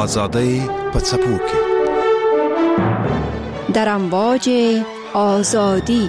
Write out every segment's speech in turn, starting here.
آزادی پڅپوکي در امواج آزادی.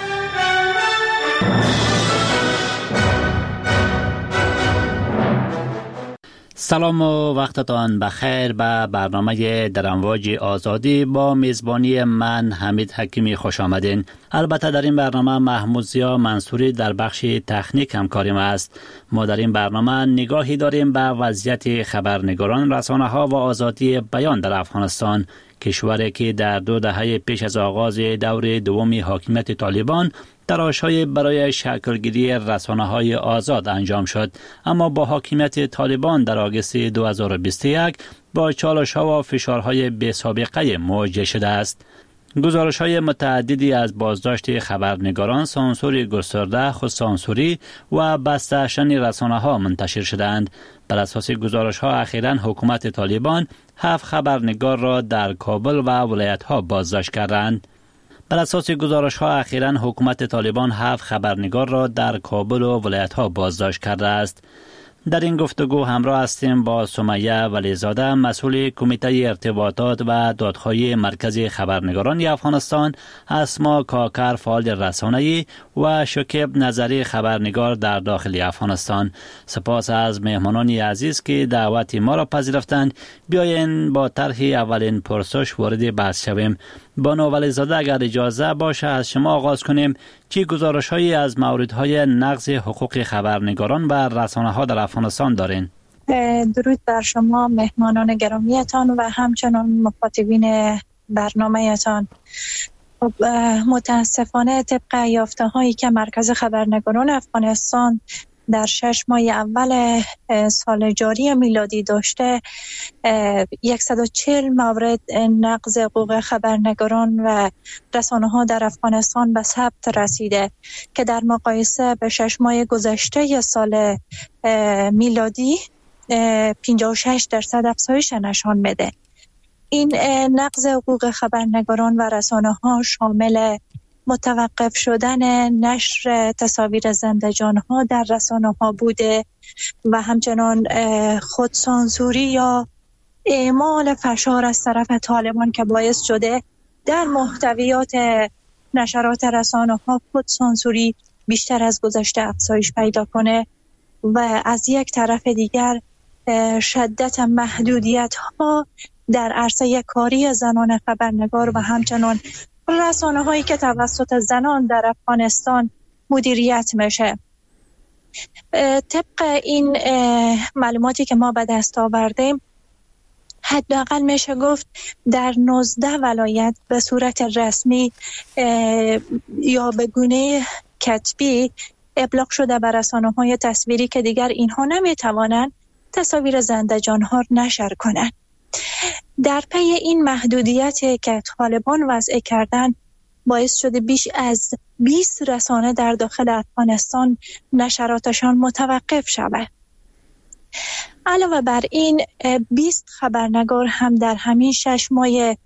سلام و وقتتان بخیر به برنامه در امواج آزادی با میزبانی من حمید حکیمی خوش آمدین. البته در این برنامه محمود ضیا منصوری در بخش تکنیک همکاریم است. ما در این برنامه نگاهی داریم به وضعیت خبرنگاران، رسانه‌ها و آزادی بیان در افغانستان، کشوری که در 2 دهه پیش از آغاز دور دوم حاکمیت طالبان تلاش‌های برای شکلگیری رسانه‌های آزاد انجام شد، اما با حاکمیت طالبان در آگوست 2021 با چالش‌ها و فشارهای بی‌سابقه مواجه شده است. گزارش‌های متعددی از بازداشت خبرنگاران، سانسور گسترده، خودسانسوری و بسته شدن رسانه‌ها منتشر شدند. بر اساس گزارش‌ها اخیراً حکومت طالبان 7 خبرنگار را در کابل و ولایت‌ها بازداشت کردند. بر اساس گزارش‌ها اخیراً حکومت طالبان 7 خبرنگار را در کابل و ولایت‌ها بازداشت کرده است. در این گفتگو همراه هستیم با سمیه ولیزاده، مسئول کمیته ارتباطات و دادخواهی مرکز خبرنگاران افغانستان، اسما کاکر فعال رسانه‌ای و شکیب نظری خبرنگار در داخل افغانستان. سپاس از مهمانان عزیز که دعوت ما را پذیرفتند. بیاین با طرح اولین پرسش وارد بحث شویم. بانو ولیزاده، اگر اجازه باشه از شما آغاز کنیم. چه گزارش‌هایی از موردهای نقض حقوق خبرنگاران و رسانه‌ها در افغانستان دارین؟ درود بر شما مهمانان گرامیتان و همچنان مخاطبین برنامه‌تان. متاسفانه طبق یافته‌هایی که مرکز خبرنگاران افغانستان در 6 ماه اول سال جاری میلادی داشته، 140 مورد نقض حقوق خبرنگاران و رسانه‌ها در افغانستان به ثبت رسیده که در مقایسه به 6 ماه گذشته سال میلادی 56% افزایش نشان میده. این نقض حقوق خبرنگاران و رسانه‌ها شامل متوقف شدن نشر تصاویر زنده جان‌ها در رسانه‌ها بوده و همچنان خودسانسوری یا اعمال فشار از طرف طالبان که باعث شده در محتویات نشرات رسانه‌ها خودسانسوری بیشتر از گذشته افزایش پیدا کنه و از یک طرف دیگر شدت محدودیت‌ها در عرصه کاری زنان خبرنگار و همچنان رسانه‌هایی که توسط زنان در افغانستان مدیریت میشه. طبق این معلوماتی که ما به دست آوردیم، حداقل میشه گفت در 19 ولایت به صورت رسمی یا به گونه کتبی ابلاغ شده بر رسانه‌های تصویری که دیگر اینها نمیتوانند تصاویر زنده جان‌ها نشر کنند. در پی این محدودیتی که طالبان وضع کردن باعث شده بیش از 20 رسانه در داخل افغانستان نشراتشان متوقف شود. علاوه بر این 20 خبرنگار هم در همین 6 ماه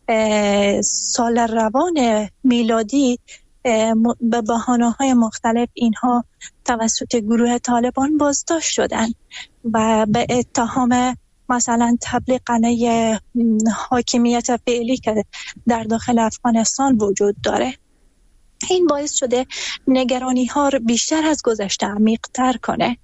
سال روان میلادی به بهانه‌های مختلف اینها توسط گروه طالبان بازداشت شدند و به اتهام مثلا تبلیغ حاکمیت فعلی که در داخل افغانستان وجود داره. این باعث شده نگرانی ها رو بیشتر از گذشته عمیق‌تر کنه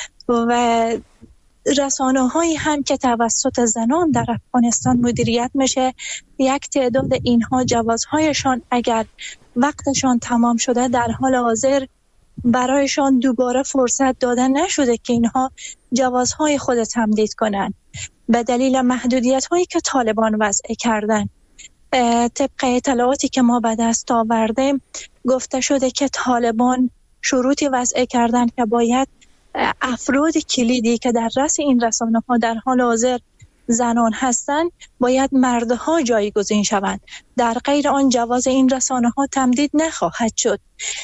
و رسانه هایی هم که توسط زنان در افغانستان مدیریت میشه، یک تعداد اینها جوازهایشان اگر وقتشان تمام شده در حال حاضر برایشان دوباره فرصت داده نشده که اینها جوازهای خود تمدید کنند به دلیل محدودیت هایی که طالبان وضع کردن. طبق اطلاعاتی که ما به دست آوردیم گفته شده که طالبان شروطی وضع کردن که باید افراد کلیدی که در رأس این رسانه ها در حال حاضر زنان هستند باید مردها جایگزین شوند، در غیر آن جواز این رسانه ها تمدید نخواهد شد.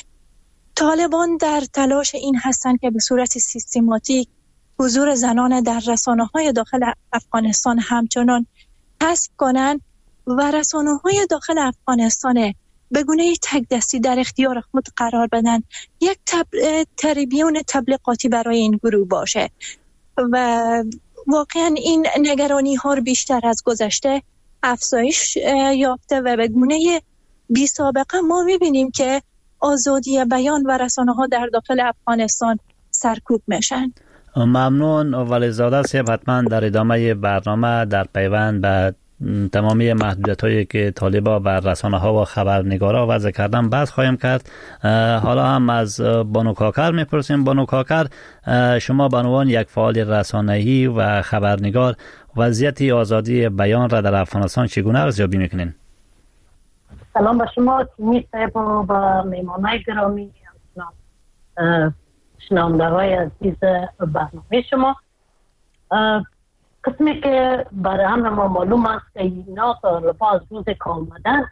طالبان در تلاش این هستند که به صورت سیستماتیک حضور زنان در رسانه‌های داخل افغانستان همچنان حذف کنند و رسانه‌های داخل افغانستان به گونه تک دستی در اختیار خود قرار بدن، یک تریبیون تبلیغاتی برای این گروه باشه و واقعا این نگرانی ها بیشتر از گذشته افزایش یافته و به گونه بی سابقه ما میبینیم که آزادی بیان و رسانه ها در داخل افغانستان سرکوب میشن. ممنون ولیزاده صاحب. حتما در ادامه برنامه در پیوند به تمامی محدودیت‌هایی که طالبا بر رسانه‌ها و خبرنگارا وضع کردن بحث خواهیم کرد. حالا هم از بانو کاکر میپرسیم. بانو کاکر، شما به عنوان یک فعال رسانه‌ای و خبرنگار وضعیت آزادی بیان را در افغانستان چگونه ارزیابی میکنین؟ سلام به شما تیمی صاحب و به میمانای گرامی، شنونده‌های عزیز برنامه شما. قسمی که برای همه ما معلوم است که اینا طالبا از روز که آمدن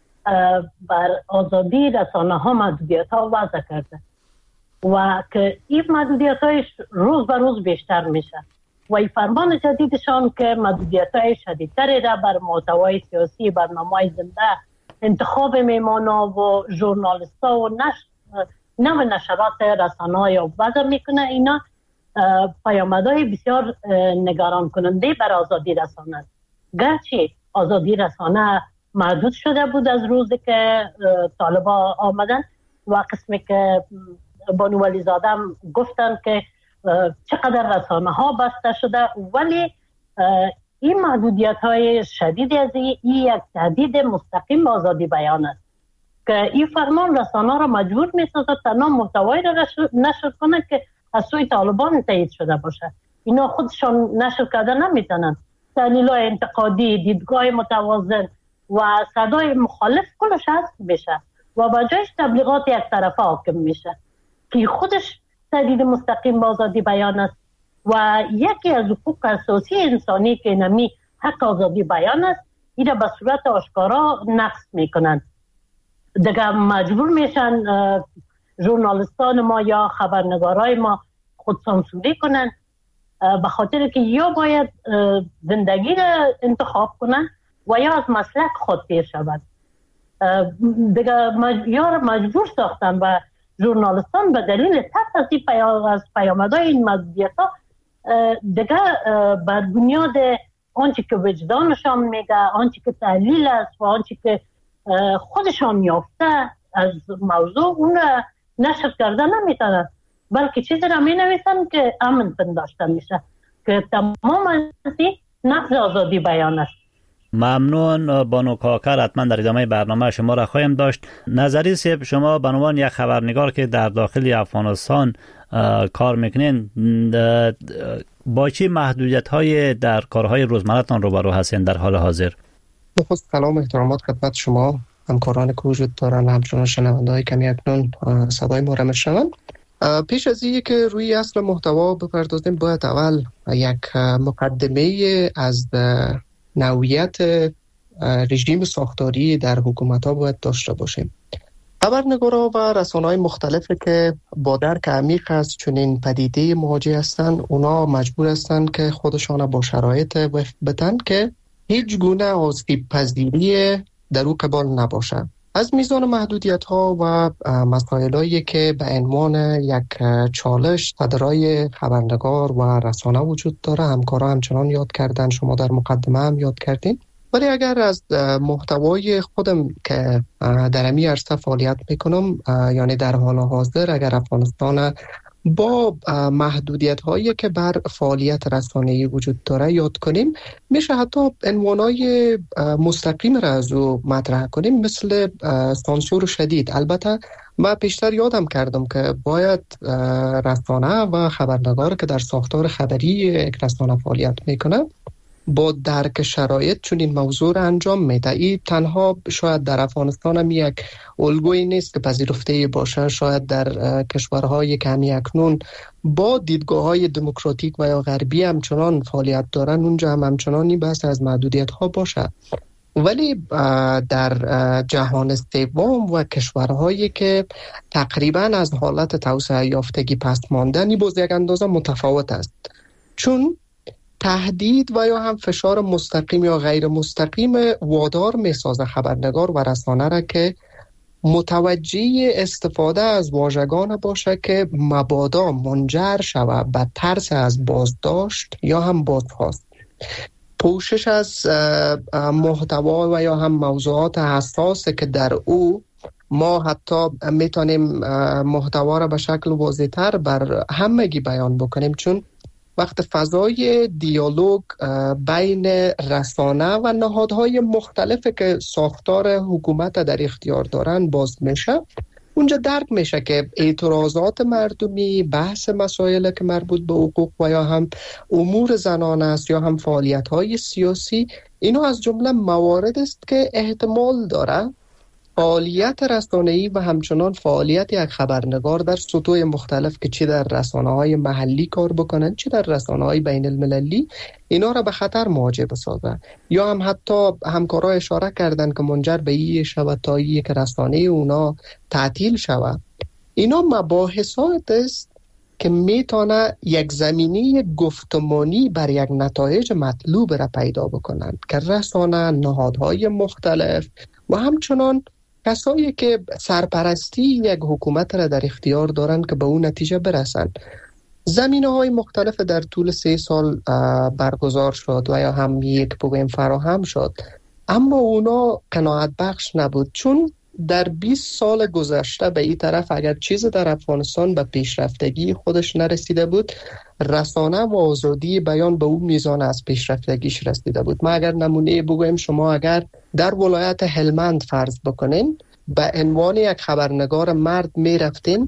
بر آزادی رسانه ها محدودیت ها وضع کرده و که این محدودیت هایش روز به روز بیشتر میشه و این فرمان جدیدشان که محدودیت های شدیدتری را بر محتوای سیاسی، برنامه زنده، انتخاب میمانا و ژورنالیست ها و نوع نشرات رسانه های وضع میکنه. اینا پیامدهای بسیار نگران کننده بر آزادی رسانه است. گرچه آزادی رسانه محدود شده بود از روزی که طالبا آمدن و قسمی که بانو ولیزاده گفتن که چقدر رسانه ها بسته شده، ولی این محدودیت های شدید از این یک تهدید مستقیم آزادی بیان است که این فرمان رسانه را مجبور می سازد تنها محتوایی را نشر کنند که از سوی طالبان تایید شده باشه. اینا خودشان نشر کرده نمیتونن. تحلیل‌های انتقادی، دیدگاه متوازن و صدای مخالف کلش هست بشه و با جایش تبلیغات یک طرفه حاکم میشه که خودش تهدید مستقیم به آزادی بیان است و یکی از حقوق اساسی انسانی که نمی حق آزادی بیان است، این به صورت آشکارا نقض میکنن. دیگه مجبور میشن ژورنالیستان ما یا خبرنگارای ما خود سانسوری کنن به خاطر که یا باید زندگی را انتخاب کنن و یا از مسلک خود تیر شود. دیگه یا مجبور ساختن و ژورنالیستان به دلیل ترس از پیامدهای این محدودیت‌ها دیگه بر بنیاد آنچه که وجدانشان میگه، آنچه که تحلیل است و آنچه که خودشان یافته از موضوع اون نشر کردن نمیتونن، بلکه چیزی را می نویسن که امن پنداشته میشه که تمام از این نقض آزادی بیان است. ممنون بانو کاکر. حتما در ادامه برنامه شما را خواهیم داشت. نظری صاحب، شما به عنوان یک خبرنگار که در داخل افغانستان کار میکنین، با چه محدودیت‌های در کارهای روزمره‌تان روبرو هستین در حال حاضر؟ سلام و احترامات خدمت شما، همکاران که وجود دارن، همچنان شنونده‌های کمی اکنون صدای ما را میشنوند. پیش از اینکه که روی اصل محتوا بپردازیم، باید اول یک مقدمه از نوعیت رژیم ساختاری در حکومت‌ها باید داشته باشیم. خبرنگارا و رسانه‌های مختلفی که با درک عمیق از چنین پدیده مواجه هستند، اونا مجبور هستند که خودشان با شرایط وفق بدن که هیچ گونه آسیب پذیری در او قبال نباشه. از میزان محدودیت‌ها و مسائلی که به عنوان یک چالش صدرای خبرنگار و رسانه وجود داره، همکارا همچنان یاد کردن، شما در مقدمه هم یاد کردین. ولی اگر از محتوای خودم که در امی عرصه فعالیت میکنم، یعنی در حال حاضر اگر افغانستان با محدودیت‌هایی که بر فعالیت رسانه‌ای وجود داره یاد کنیم، میشه حتی عنوانای مستقیم را از او مطرح کنیم، مثل سانسور شدید. البته من پیشتر یادم کردم که باید رسانه و خبرنگار که در ساختار خبری یک رسانه فعالیت میکنه با درک شرایط چون این موضوع را انجام میده. این تنها شاید در افغانستان هم یک الگویی نیست که پذیرفته باشه. شاید در کشورهای کمی اکنون با دیدگاه‌های دموکراتیک و یا غربی همچنان فعالیت دارن، اونجا هم همچنانی بحث از محدودیت‌ها باشه. ولی در جهان سوم و کشورهایی که تقریبا از حالت توسعه یافتگی پس ماندن، باز یک اندازه متفاوت است، چون تهدید و یا هم فشار مستقیم یا غیر مستقیم وادار میسازه خبرنگار و رسانه را که متوجه استفاده از واژگان باشه که مبادا منجر شود به ترس از بازداشت یا هم بازخواست. پوشش از محتوا و یا هم موضوعات حساسه که در او ما حتی میتونیم محتوا را به شکل واضح‌تر بر همگی بیان بکنیم، چون وقت فضای دیالوگ بین رسانه و نهادهای مختلفی که ساختار حکومت در اختیار دارن باز میشه، اونجا درک میشه که اعتراضات مردمی، بحث مسائل که مربوط به حقوق و یا هم امور زنان است یا هم فعالیت‌های سیاسی، اینو از جمله موارد است که احتمال داره فعالیت رسانه‌ای و همچنان فعالیت یک خبرنگار در سطوح مختلف که چی در رسانه‌های محلی کار بکنن چی در رسانه‌های بین المللی، اینا را به خطر مواجه بسازن. یا هم حتی همکارا اشاره کردن که منجر به این شود تا که رسانه اونا تعطیل شود. اینا مباحثات است که میتونه یک زمینه گفتمانی بر یک نتایج مطلوب را پیدا بکنن که رسانه، نهادهای مختلف و همچنان کسایی که سرپرستی یک حکومت را در اختیار دارند که به اون نتیجه برسند. زمینه‌های مختلف در طول 3 سال برگزار شد و یا هم یک بگویم فراهم شد، اما اونا قناعت بخش نبود، چون در 20 سال گذشته به این طرف اگر چیز در افغانستان به پیشرفتگی خودش نرسیده بود، رسانه و آزادی بیان به اون میزان از پیشرفتگیش رسیده بود. ما اگر نمونه بگویم، شما اگر در ولایت هلمند فرض بکنین به عنوان یک خبرنگار مرد میرفتین،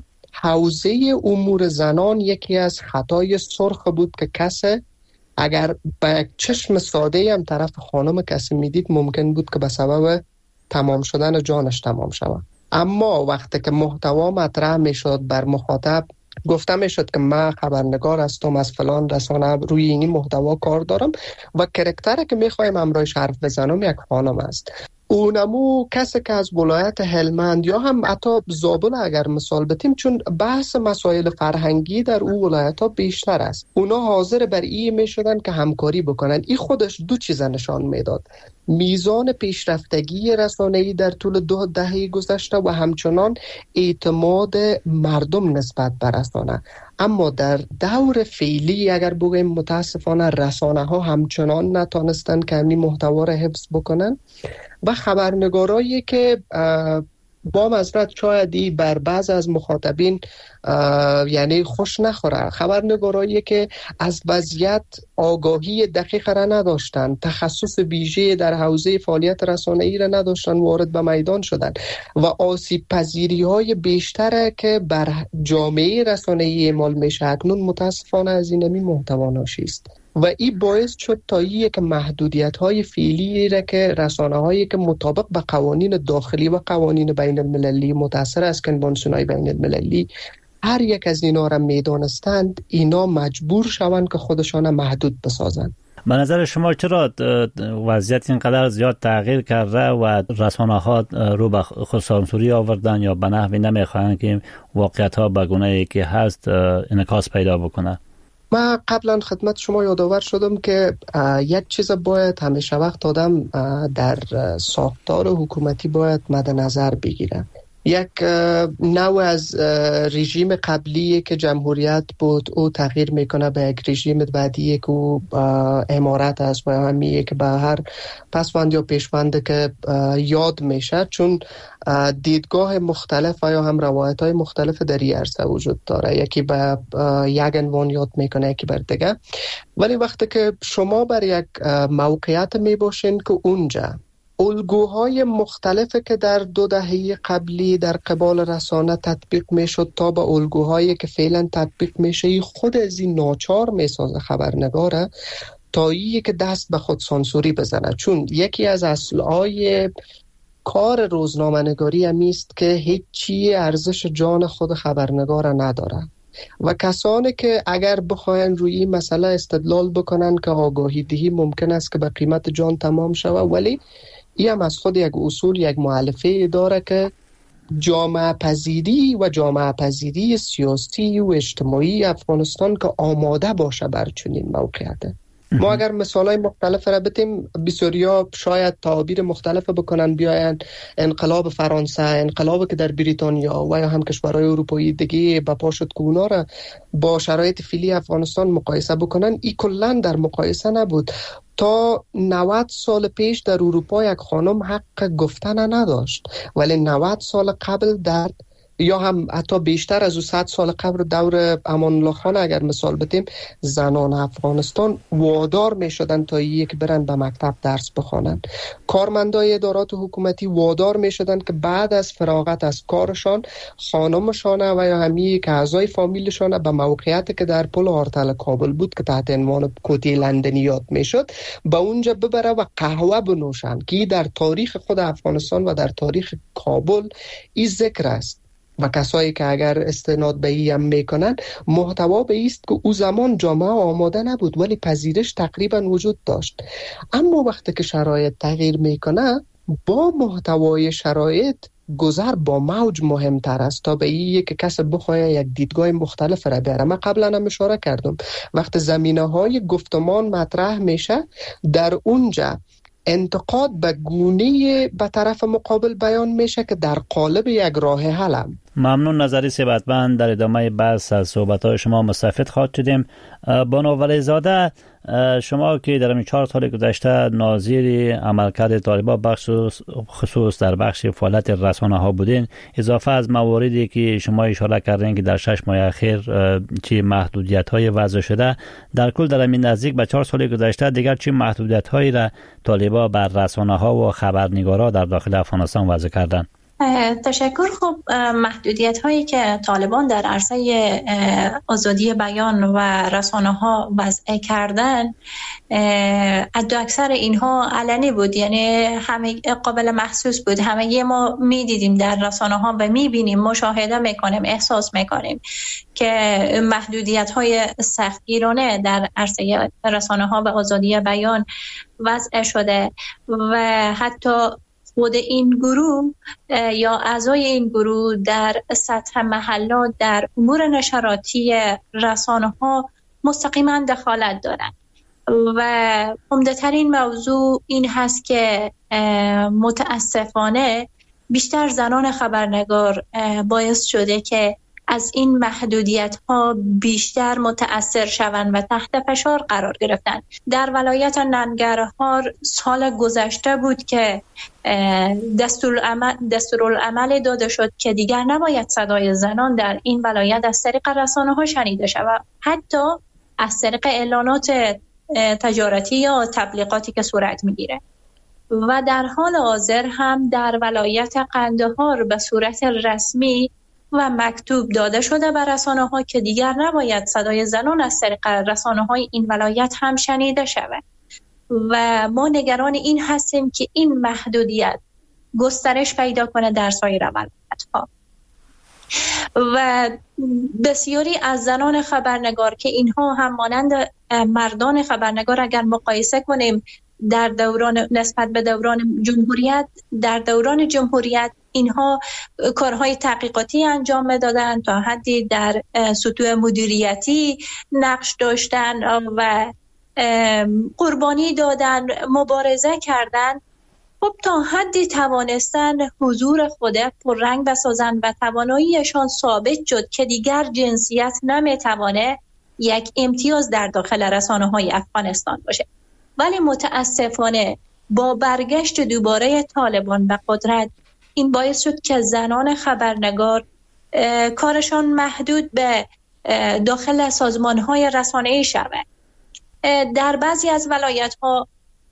حوزه امور زنان یکی از خطای سرخ بود که کسی اگر به یک چشم ساده هم طرف خانم کسی میدید ممکن بود که به سبب تمام شدن جانش تمام شود. اما وقتی که محتوا مطرح میشد بر مخاطب گفته میشد که من خبرنگار هستم از فلان رسانه، روی اینی محتوا کار دارم و کرکتری که میخوایم امروز حرف بزنم یک خانم است، اونمو کسی که از ولایت هلمند یا هم حتی زابل اگر مثال بتیم، چون بحث مسائل فرهنگی در اون ولایت ها بیشتر است، اونا حاضر بر این میشدن که همکاری بکنن. این خودش دو چیز نشان میداد: میزان پیشرفتگی رسانه‌ای در طول 2 دهه گذشته و همچنان اعتماد مردم نسبت به رسانه. اما در دور فعلی اگر بگویم متاسفانه رسانه ها همچنان نتانستن که همین محتوا را حفظ بکنن و خبرنگارایی که با معذرت شایدی بر بعض از مخاطبین یعنی خوش نخوره، خبرنگارایی که از وضعیت آگاهی دقیق را نداشتن، تخصص ویژه در حوزه فعالیت رسانه‌ای را نداشتن، وارد به میدان شدن و آسیب پذیری های بیشتر که بر جامعه رسانه‌ای اعمال میشه اکنون متاسفانه از این محتوا ناشی است و این باعث شد تا یک محدودیت‌های فعلی را که رسانه‌هایی که مطابق به قوانین داخلی و قوانین بین المللی متأثر از کنوانسیون‌های بین المللی هر یک از اینا را میدانستند، اینا مجبور شوند که خودشان محدود بسازند. به نظر شما چرا وضعیت اینقدر زیاد تغییر کرده و رسانه‌ها رو به خودسانسوری آوردن یا به نحوی نمیخواهند که واقعیت‌ها به گونه‌ای که هست انعکاس پیدا بکنه؟ من قبلا خدمت شما یادآور شدم که یک چیز باید همیشه وقت آدم در ساختار حکومتی باید مد نظر بگیره. یک نوع از رژیم قبلی که جمهوریت بود او تغییر میکنه به یک رژیم بعدی که امارت است و همیه که به هر پسوند یا پیشوند که یاد میشه، چون دیدگاه مختلف و یا هم روایت های مختلف در این عرصه وجود داره، یکی به یک عنوان یاد میکنه یکی بر دیگه. ولی وقتی که شما بر یک موقعیت میباشین که اونجا الگوهای مختلفی که در 2 دهه قبلی در قبال رسانه تطبیق میشد تا به الگوهایی که فعلا تطبیق میشه، خود از این ناچار میسازه خبرنگاره تا اینی که دست به خود سانسوری بزنه، چون یکی از اصلهای کار روزنامه‌نگاری همیست که هیچ چیز ارزش جان خود خبرنگار نداره و کسانی که اگر بخواین روی این مسئله استدلال بکنن که آگاهی دهی ممکن است که به قیمت جان تمام شود، ولی این هم از خود یک اصول، یک مؤلفه داره که جامعه پذیری سیاسی و اجتماعی افغانستان که آماده باشه بر چنین موقعیت. ما اگر مثالای مختلف را بتیم، بسیاریا شاید تعابیر مختلف بکنن، بیاین انقلاب فرانسه، انقلابی که در بریتانیا و یا هم کشورهای اروپایی دیگه به پا شد که اونا را با شرایط فعلی افغانستان مقایسه بکنن، این کلا در مقایسه نبود. تا 90 سال پیش در اروپا یک خانم حق گفتن نداشت، ولی 90 سال قبل در یا هم حتی بیشتر از 100 سال قبل دور امان الله خان اگر مثال بتیم، زنان افغانستان وادار می شدن تا یک برن به مکتب درس بخوانن. کارمندای ادارات حکومتی وادار می شدن که بعد از فراغت از کارشان خانمشان و یا همی که اعضای فامیلشان به موقعیتی که در پل آرتل کابل بود که تحت عنوان کوتی لندنی یاد می شد به اونجا ببره و قهوه بنوشن، که در تاریخ خود افغانستان و در تاریخ کابل این ذکر است. و کسایی که اگر استناد به این هم میکنن، محتوا به ایست که او زمان جامعه آماده نبود ولی پذیرش تقریبا وجود داشت. اما وقتی که شرایط تغییر میکنه، با محتوای شرایط گذر با موج مهمتر است تا به این که کس بخواه یک دیدگاه مختلف را بیاره. من قبلا هم اشاره کردم وقتی زمینه‌های گفتمان مطرح میشه، در اونجا انتقاد به گونه به طرف مقابل بیان میشه که در قالب یک راه حل. ممنون. نظری ثروتمند. در ادامه بحث از صحبت‌های شما مستفید خواهد شدیم. بانو ولیزاده، شما که در این 4 سال گذشته ناظر عملکرد طالبان بخش خصوص در بخش فعالیت رسانه‌ها بودین، اضافه از مواردی که شما اشاره کردین که در 6 ماه اخیر چه محدودیت‌های وضع شده، در کل در این نزدیک به 4 سال گذشته دیگر چه محدودیت‌هایی را طالبان بر رسانه‌ها و خبرنگارا در داخل افغانستان وضع کردند؟ تشکر. خب محدودیت هایی که طالبان در عرصه آزادی بیان و رسانه ها وضع کردن، حد اکثر اینها علنی بود، یعنی همه قابل محسوس بود. همه ما می دیدیم در رسانه ها و می بینیم، مشاهده میکنیم، احساس میکنیم که محدودیت های سختگیرانه در عرصه رسانه ها و آزادی بیان وضع شده و حتی خود این گروه یا اعضای این گروه در سطح محلات در امور نشراتی رسانه ها مستقیما دخالت دارند و عمده‌ترین موضوع این هست که متاسفانه بیشتر زنان خبرنگار باعث شده که از این محدودیت ها بیشتر متأثر شوند و تحت فشار قرار گرفتن. در ولایت ننگرهار سال گذشته بود که دستورالعمل داده شد که دیگر نباید صدای زنان در این ولایت از طریق رسانه ها شنیده شود، حتی از طریق اعلانات تجارتی یا تبلیغاتی که صورت میگیره. و در حال حاضر هم در ولایت قندهار به صورت رسمی و مکتوب داده شده به رسانه ها که دیگر نباید صدای زنان از طریق رسانه های این ولایت هم شنیده شود و ما نگران این هستیم که این محدودیت گسترش پیدا کنه در سایر ولایت ها. و بسیاری از زنان خبرنگار که اینها هم مانند مردان خبرنگار اگر مقایسه کنیم در دوران نسبت به دوران جمهوریت، در دوران جمهوریت اینها کارهای تحقیقاتی انجام دادن، تا حدی در سطوح مدیریتی نقش داشتن و قربانی دادن، مبارزه کردن. خب تا حدی توانستن حضور خود پررنگ بسازن و تواناییشان ثابت شد که دیگر جنسیت نمیتوانه یک امتیاز در داخل رسانه‌های افغانستان باشه. ولی متاسفانه با برگشت دوباره طالبان به قدرت، این باعث شد که زنان خبرنگار کارشان محدود به داخل سازمان‌های رسانه‌ای شود. در بعضی از ولایت‌ها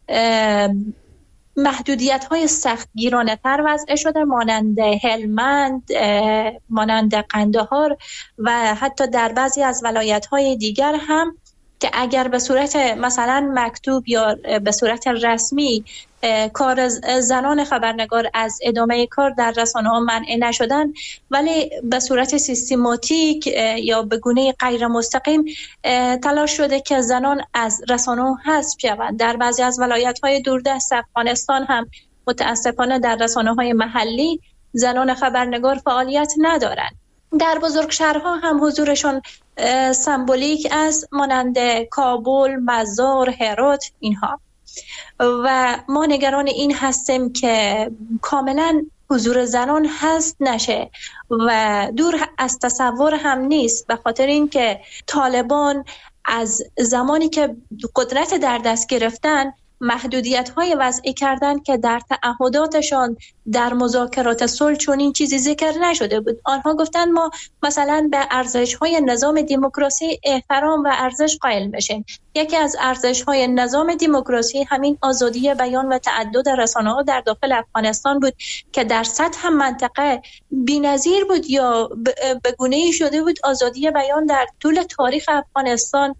محدودیت‌های سختگیرانه‌تر وضع شده، مانند هلمند، مانند قندهار و حتی در بعضی از ولایت‌های دیگر هم که اگر به صورت مثلا مکتوب یا به صورت رسمی کار زنان خبرنگار از ادامه کار در رسانه‌ها منع نشدن، ولی به صورت سیستماتیک یا به گونه غیر مستقیم تلاش شده که زنان از رسانه‌ها حذف شوند. در بعضی از ولایت‌های دوردست افغانستان هم متاسفانه در رسانه‌های محلی زنان خبرنگار فعالیت ندارند در بزرگ شهرها هم حضورشون سمبولیک است، مانند کابل، مزار، هرات اینها. و ما نگران این هستیم که کاملا حضور زنان هست نشه و دور از تصور هم نیست، به خاطر اینکه طالبان از زمانی که قدرت در دست گرفتن محدودیت‌های وضعی کردن که در تعهداتشان در مذاکرات صلح چون این چیزی ذکر نشده بود. آنها گفتن ما مثلا به ارزش‌های نظام دموکراسی احترام و ارزش قائل بشیم. یکی از ارزش‌های نظام دموکراسی همین آزادی بیان و تعدد رسانه‌ها در داخل افغانستان بود که در سطح منطقه بی‌نظیر بود یا به گونه‌ای شده بود آزادی بیان در طول تاریخ افغانستان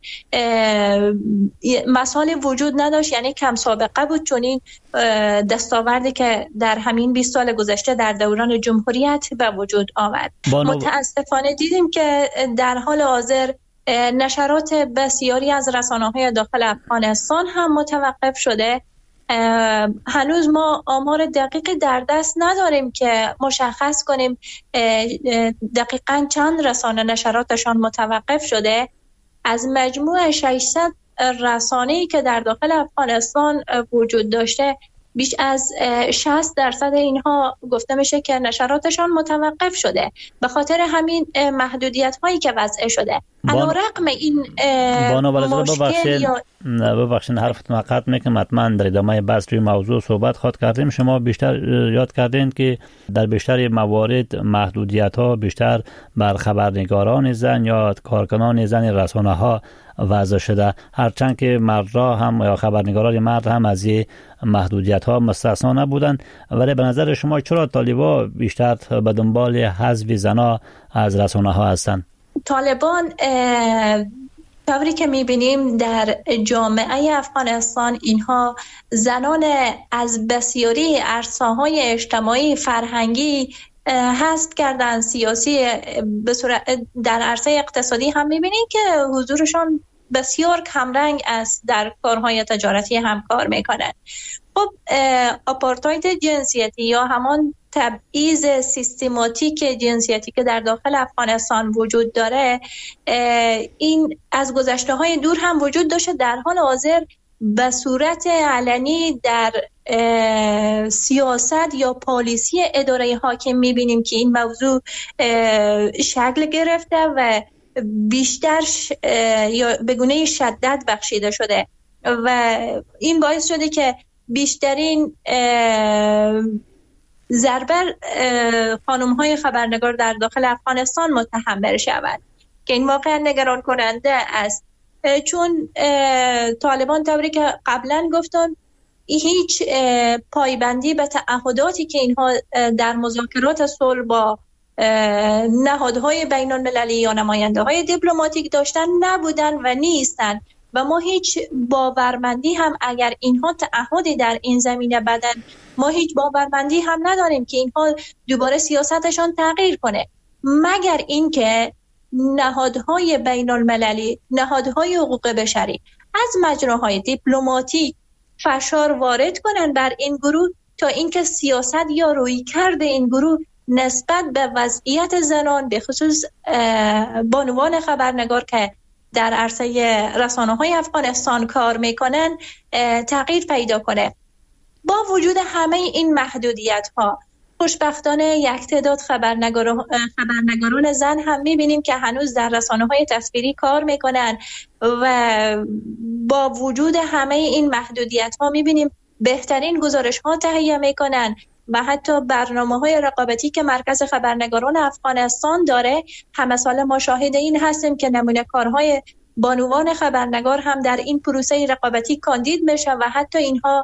مثال وجود نداشت، یعنی کم سابقه بود چون این دستاوردی که در همین 20 سال گذشته در دوران جمهوریت به وجود آمد. متاسفانه دیدیم که در حال حاضر نشرات بسیاری از رسانه‌های داخل افغانستان هم متوقف شده. هنوز ما آمار دقیقی در دست نداریم که مشخص کنیم دقیقاً چند رسانه نشراتشان متوقف شده. از مجموع 600 رسانه‌ای که در داخل افغانستان وجود داشته بیش از 60% اینها گفته میشه که نشراتشان متوقف شده به خاطر همین محدودیت هایی که وضع شده. علیرغم این مشکل ببخشید حرفتون قطع میکنم، حتما در ادامه بحث روی موضوع صحبت خواهد کردیم. شما بیشتر یاد کردین که در بیشتر موارد محدودیت ها بیشتر بر خبرنگاران زن یا کارکنان زن رسانه ها وضع شده، هرچند که مردها هم یا خبرنگاران مرد هم از این محدودیت ها مستثنا نبودند. ولی به نظر شما چرا طالبان بیشتر به دنبال حذف زنها از رسانه ها هستند؟ طالبان طوری که میبینیم در جامعه افغانستان اینها زنان از بسیاری عرصه‌های اجتماعی فرهنگی حذف کردن، سیاسی به صورت در عرصه اقتصادی هم میبینیم که حضورشان بسیار کمرنگ است، در کارهای تجارتی هم کار میکنن. خب آپارتاید جنسیتی یا همان تبعیض سیستماتیک جنسیتی که در داخل افغانستان وجود داره این از گذشته های دور هم وجود داشته، در حال حاضر به صورت علنی در سیاست یا پالیسی اداره حاکم میبینیم که این موضوع شکل گرفته و بیشتر یا به گونه شدت بخشیده شده و این باعث شده که بیشترین ضربه خانم‌های خبرنگار در داخل افغانستان متحمل شوند که این واقعا نگران کننده است، چون طالبان طوری که قبلا گفتم هیچ پایبندی به تعهداتی که اینها در مذاکرات صلح با نهادهای بین المللی یا نماینده های دیپلماتیک داشتن نبودن و نیستن و ما هیچ باورمندی هم اگر اینها تعهدی در این زمینه بدن ما هیچ باورمندی هم نداریم که اینها دوباره سیاستشان تغییر کنه، مگر اینکه نهادهای بین المللی، نهادهای حقوق بشری از مجراهای دیپلماتیک فشار وارد کنن بر این گروه تا اینکه سیاست یا رویکرد این گروه نسبت به وضعیت زنان به خصوص بانوان خبرنگار که در عرصه رسانه‌های افغانستان کار میکنن تغییر پیدا کنه. با وجود همه این محدودیت‌ها خوشبختانه یک تعداد خبرنگاران زن هم می‌بینیم که هنوز در رسانه‌های تصویری کار میکنن و با وجود همه این محدودیت‌ها می‌بینیم بهترین گزارش‌ها تهیه میکنن و حتی برنامه‌های رقابتی که مرکز خبرنگاران افغانستان داره همه سال ما شاهد این هستیم که نمونه کارهای بانوان خبرنگار هم در این پروسه رقابتی کاندید میشه و حتی اینها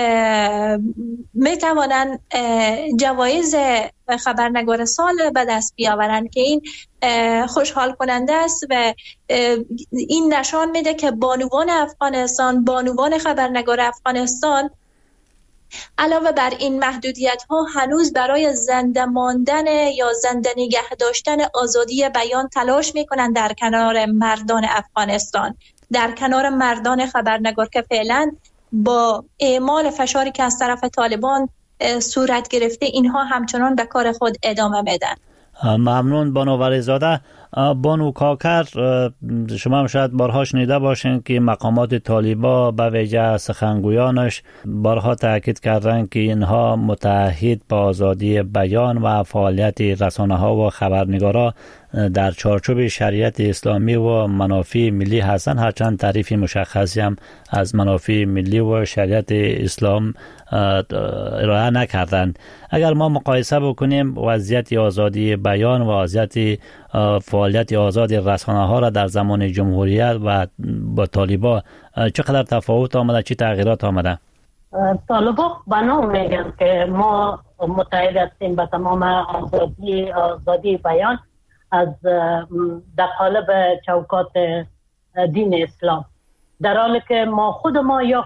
میتوانند جوایز خبرنگار سال به دست بیاورند که این خوشحال کننده است و این نشان میده که بانوان افغانستان، بانوان خبرنگار افغانستان علاوه بر این محدودیت‌ها هنوز برای زنده ماندن یا زنده نگه داشتن آزادی بیان تلاش می‌کنند در کنار مردان افغانستان، در کنار مردان خبرنگار که فعلا با اعمال فشاری که از طرف طالبان صورت گرفته اینها همچنان به کار خود ادامه میدن. ممنون بانو ولیزاده. بانو کاکر، شما هم شاید بارها شنیده باشین که مقامات طالبان به ویژه سخنگویانش بارها تاکید کردند که اینها متعهد به آزادی بیان و فعالیت رسانه‌ها و خبرنگارا در چارچوب شریعت اسلامی و منافع ملی هستند، هرچند تعریف مشخصی هم از منافع ملی و شریعت اسلام ارائه نکردند. اگر ما مقایسه بکنیم وضعیت آزادی بیان و وضعیت فعالیت آزاد رسانه‌ها را در زمان جمهوریت و با طالبان چقدر تفاوت آمده، چه تغییرات آمده؟ طالبان بنا میگن که ما متحد هستیم به تمام آزادی بیان از در قالب چوکات دین اسلام، در حالی که خود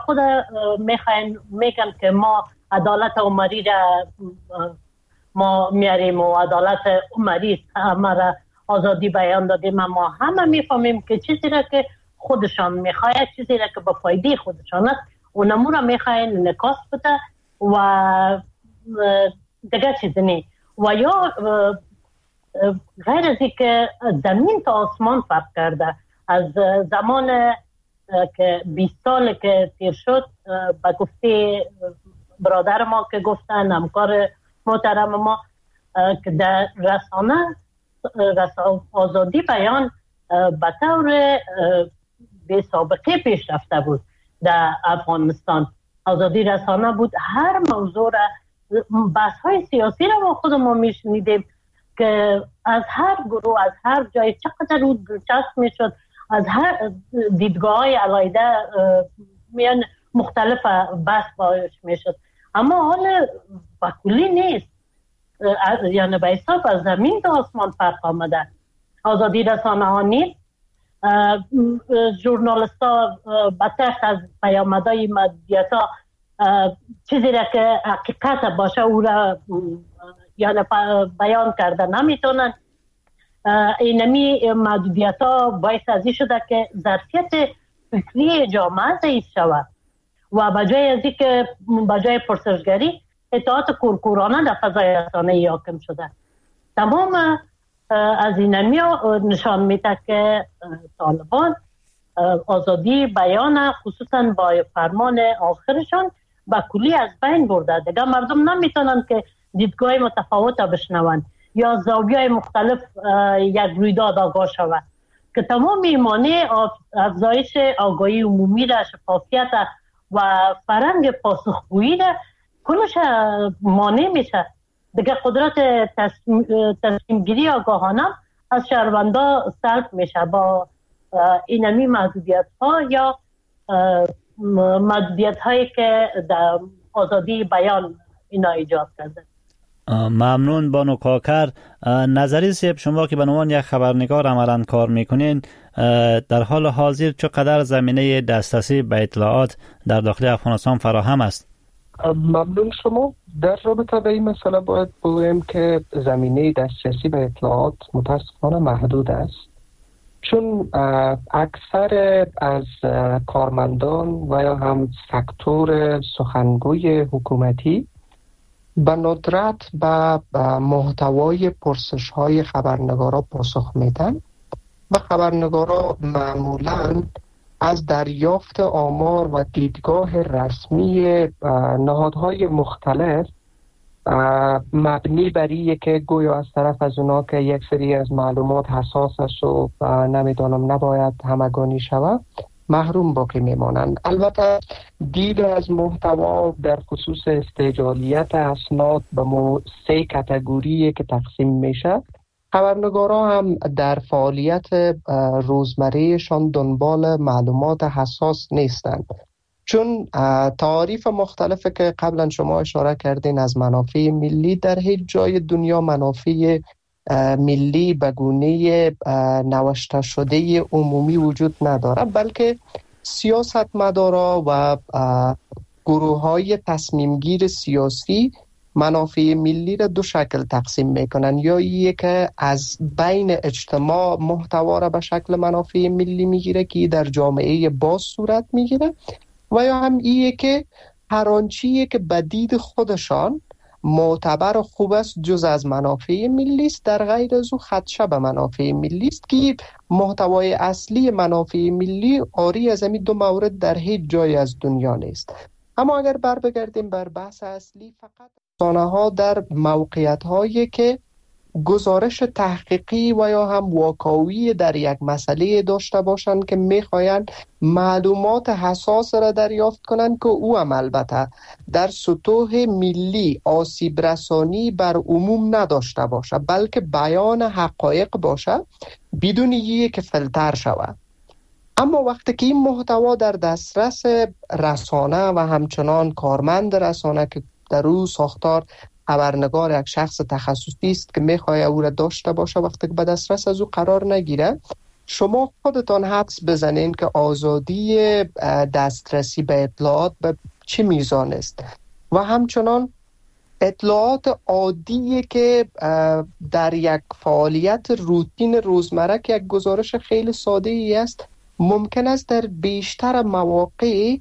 میگن که ما عدالت عمری را ما میاریم و عدالت عمری همه را آزادی بیان دادیم. ما همه میفهمیم که چیزی را که خودشان میخواید، چیزی را که به فایده خودشان است، اونمو را میخواین نکاس بده و دیگه چیزی نی. و یا غیر از این که زمین تا آسمان فرق کرده از زمان که 20 سال که تیر شد، به گفته برادر ما که گفتن، همکار محترم ما، که در رسانه آزادی بیان به طور بی سابقه پیش رفته بود. در افغانستان آزادی رسانه بود، هر موضوع را، بحث های سیاسی را ما خودمون میشنیدیم که از هر گروه، از هر جای چقدر رو دلچسب میشد، از هر دیدگاه های علایده میان مختلف بحث باش میشد. اما حال بکلی نیست، یعنی به حساب از زمین تا آسمان فرق آمده. آزادی رسانه ها نیست، ژورنالیست ها بطرف از پیامدهای مدیریت ها چیزی را که حقیقت باشه او را یعنی بیان کرده نمیتونن. اینمی محدودیت ها باعث ازی شده که ظرفیت فکری جامعه ضعیف شود و بجای ازی که بجای پرسشگری اطاعت کورکورانه در فضای رسانه‌ای حاکم شده. تمام از اینمی ها نشان میده که طالبان آزادی بیان خصوصا با فرمان آخرشان با کلی از بین برده. دیگه مردم نمیتونن که دیدگاه متفاوت بشنون یا زاویه مختلف یک رویداد آگاه شود که تمام ایمانه افزایش آگاهی عمومی را، شفافیت و فرهنگ پاسخگویی را کلش مانع میشه. دیگه قدرت تصمیم گیری آگاهانه از شهروندا سلب میشه با اینمی محدودیت ها یا محدودیت هایی که در آزادی بیان اینا ایجاد کرده. ممنون بانو کاکر. نظری سیب، شما که به عنوان یک خبرنگار عملاً کار میکنین، در حال حاضر چقدر زمینه دسترسی به اطلاعات در داخل افغانستان فراهم است؟ ممنون شما. در رابطه به این مسئله باید بگویم که زمینه دسترسی به اطلاعات متاسفانه محدود است، چون اکثر از کارمندان و یا هم سکتور سخنگوی حکومتی به ندرت به محتوای پرسش‌های خبرنگارا پاسخ میدن و خبرنگارا معمولاً از دریافت آمار و دیدگاه رسمی نهادهای مختلف مبنی بر اینه که گویا از طرف از اونا که یک سری از معلومات حساس است و نمیدانم نباید همگانی شود محروم باقی میمانند. البته دید از محتوا در خصوص استعجالیت اسناد به 3 کاتگوری که تقسیم میشه. خبرنگارا هم در فعالیت روزمرهشان دنبال معلومات حساس نیستند، چون تعاریف مختلفی که قبلا شما اشاره کردین از منافع ملی، در هیچ جای دنیا منافع ملی به گونه نوشته شده عمومی وجود نداره، بلکه سیاستمدارا و گروه‌های تصمیمگیر سیاسی منافع ملی را 2 شکل تقسیم میکنن، یا یک که از بین اجتماع محتوا را به شکل منافع ملی میگیره که در جامعه باز صورت میگیره، و یا هم ایه که هر آنچیه که به دید خودشان معتبر و خوب است جز از منافع ملی است، در غیر از او خدشه به منافع ملی است که محتوای اصلی منافع ملی آری از همین دو مورد در هیچ جای از دنیا نیست. اما اگر بگردیم بر بحث اصلی، فقط رسانه ها در موقعیت هایی که گزارش تحقیقی و یا هم واقعی در یک مسئله داشته باشند که میخواین معلومات حساس را دریافت کنند که او هم البته در سطوح ملی آسیب رسانی بر عموم نداشته باشه، بلکه بیان حقایق باشه بدون یک فیلتر شود. اما وقتی که این محتوا در دسترس رسانه و همچنان کارمند رسانه که در او ساختار خبرنگار یک شخص تخصصی است که میخواد او را داشته باشه، وقتی که به دسترس از او قرار نگیره، شما خودتان حدس بزنین که آزادی دسترسی به اطلاعات به چه میزان است و همچنان اطلاعات عادی که در یک فعالیت روتین روزمره که یک گزارش خیلی ساده ای است، ممکن است در بیشتر مواقع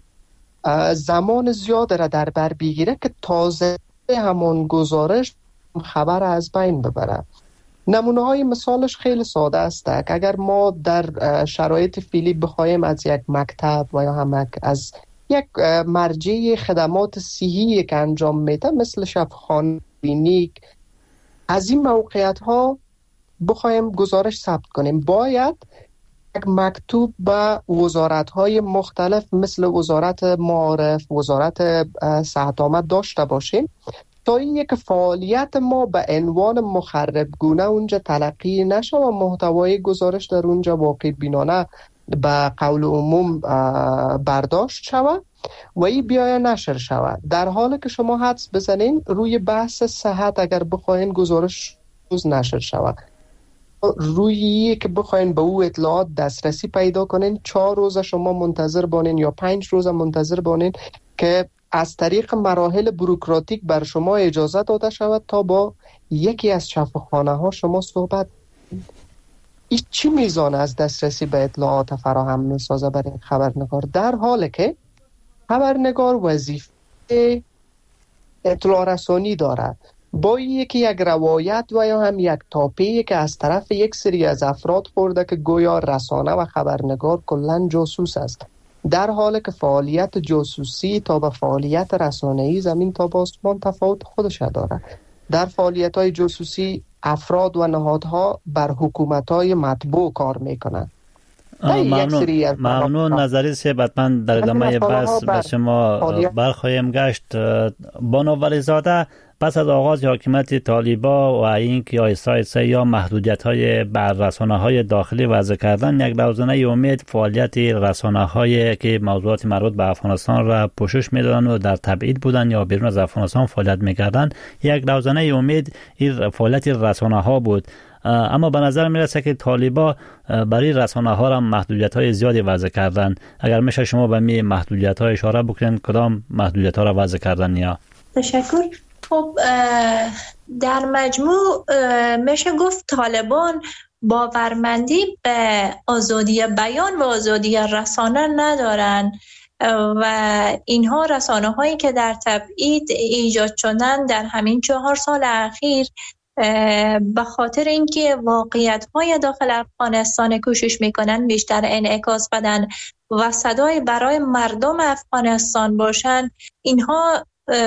زمان زیاد را در بر بگیره که تازه همون گزارش خبر از بین ببره. نمونه های مثالش خیلی ساده است که اگر ما در شرایط فعلی بخوایم از یک مکتب و یا هم از یک مرجع خدمات صحی که انجام میده مثل شفاخانه، کلینیک، از این موقعیت ها بخوایم گزارش ثبت کنیم، باید یک مکتوب به وزارت های مختلف مثل وزارت معارف، وزارت صحت آمد داشته باشیم تا این یک فعالیت ما به عنوان مخربگونه اونجا تلقی نشه و محتوای گزارش در اونجا واقع بینانه به قول عموم برداشت شود و این بیایه نشر شود. در حالی که شما حدس بزنین روی بحث صحت اگر بخواین گزارش روز نشر شود، روی که بخواین به او اطلاعات دسترسی پیدا کنین 4 روز شما منتظر بانین یا 5 روز منتظر بانین که از طریق مراحل بوروکراتیک بر شما اجازه داده شود تا با یکی از شفاخانه ها شما صحبت. این چی میزان از دسترسی به اطلاعات فراهم میسازه برای خبرنگار، در حالی که خبرنگار وظیفه اطلاع رسانی دارد. با یکی یک روایت و یا هم یک تاپی که از طرف یک سری از افراد خورده که گویا رسانه و خبرنگار کلن جاسوس است، در حالی که فعالیت جاسوسی تا به فعالیت رسانه‌ای زمین تا به آسمان تفاوت خودش داره. در فعالیت‌های جاسوسی افراد و نهادها بر حکومت‌های مطبوع کار میکنند. ممنون نظری سیبت. من در ادامه بحث به شما برخواهیم گشت. بانو ولیزاده، پس از آغاز حاکمیت طالبا و اینکه آیسا یا محدودیت‌های بر رسانه‌های داخلی وضع کردن، یک روزنه امید فعالیت رسانه‌هایی که موضوعات مربوط به افغانستان را پوشش می‌دادند و در تبعید بودند یا بیرون از افغانستان فعالیت می‌کردند، یک روزنه امید این فعالیت رسانه‌ها بود. اما به نظر میرسه که طالبا برای رسانه‌ها را محدودیت‌های زیادی وضع کردند. اگر میشه شما به می محدودیت‌ها اشاره بکنین، کدام محدودیت‌ها را وضع کردن یا؟ تشکر. خب در مجموع میشه گفت طالبان باورمندی به آزادی بیان و آزادی رسانه ندارن و اینها رسانه هایی که در تبعید ایجاد شدن در همین 4 سال اخیر به خاطر اینکه واقعیت های داخل افغانستان کوشش میکنن بیشتر انعکاس بدن و صدای برای مردم افغانستان باشن، اینها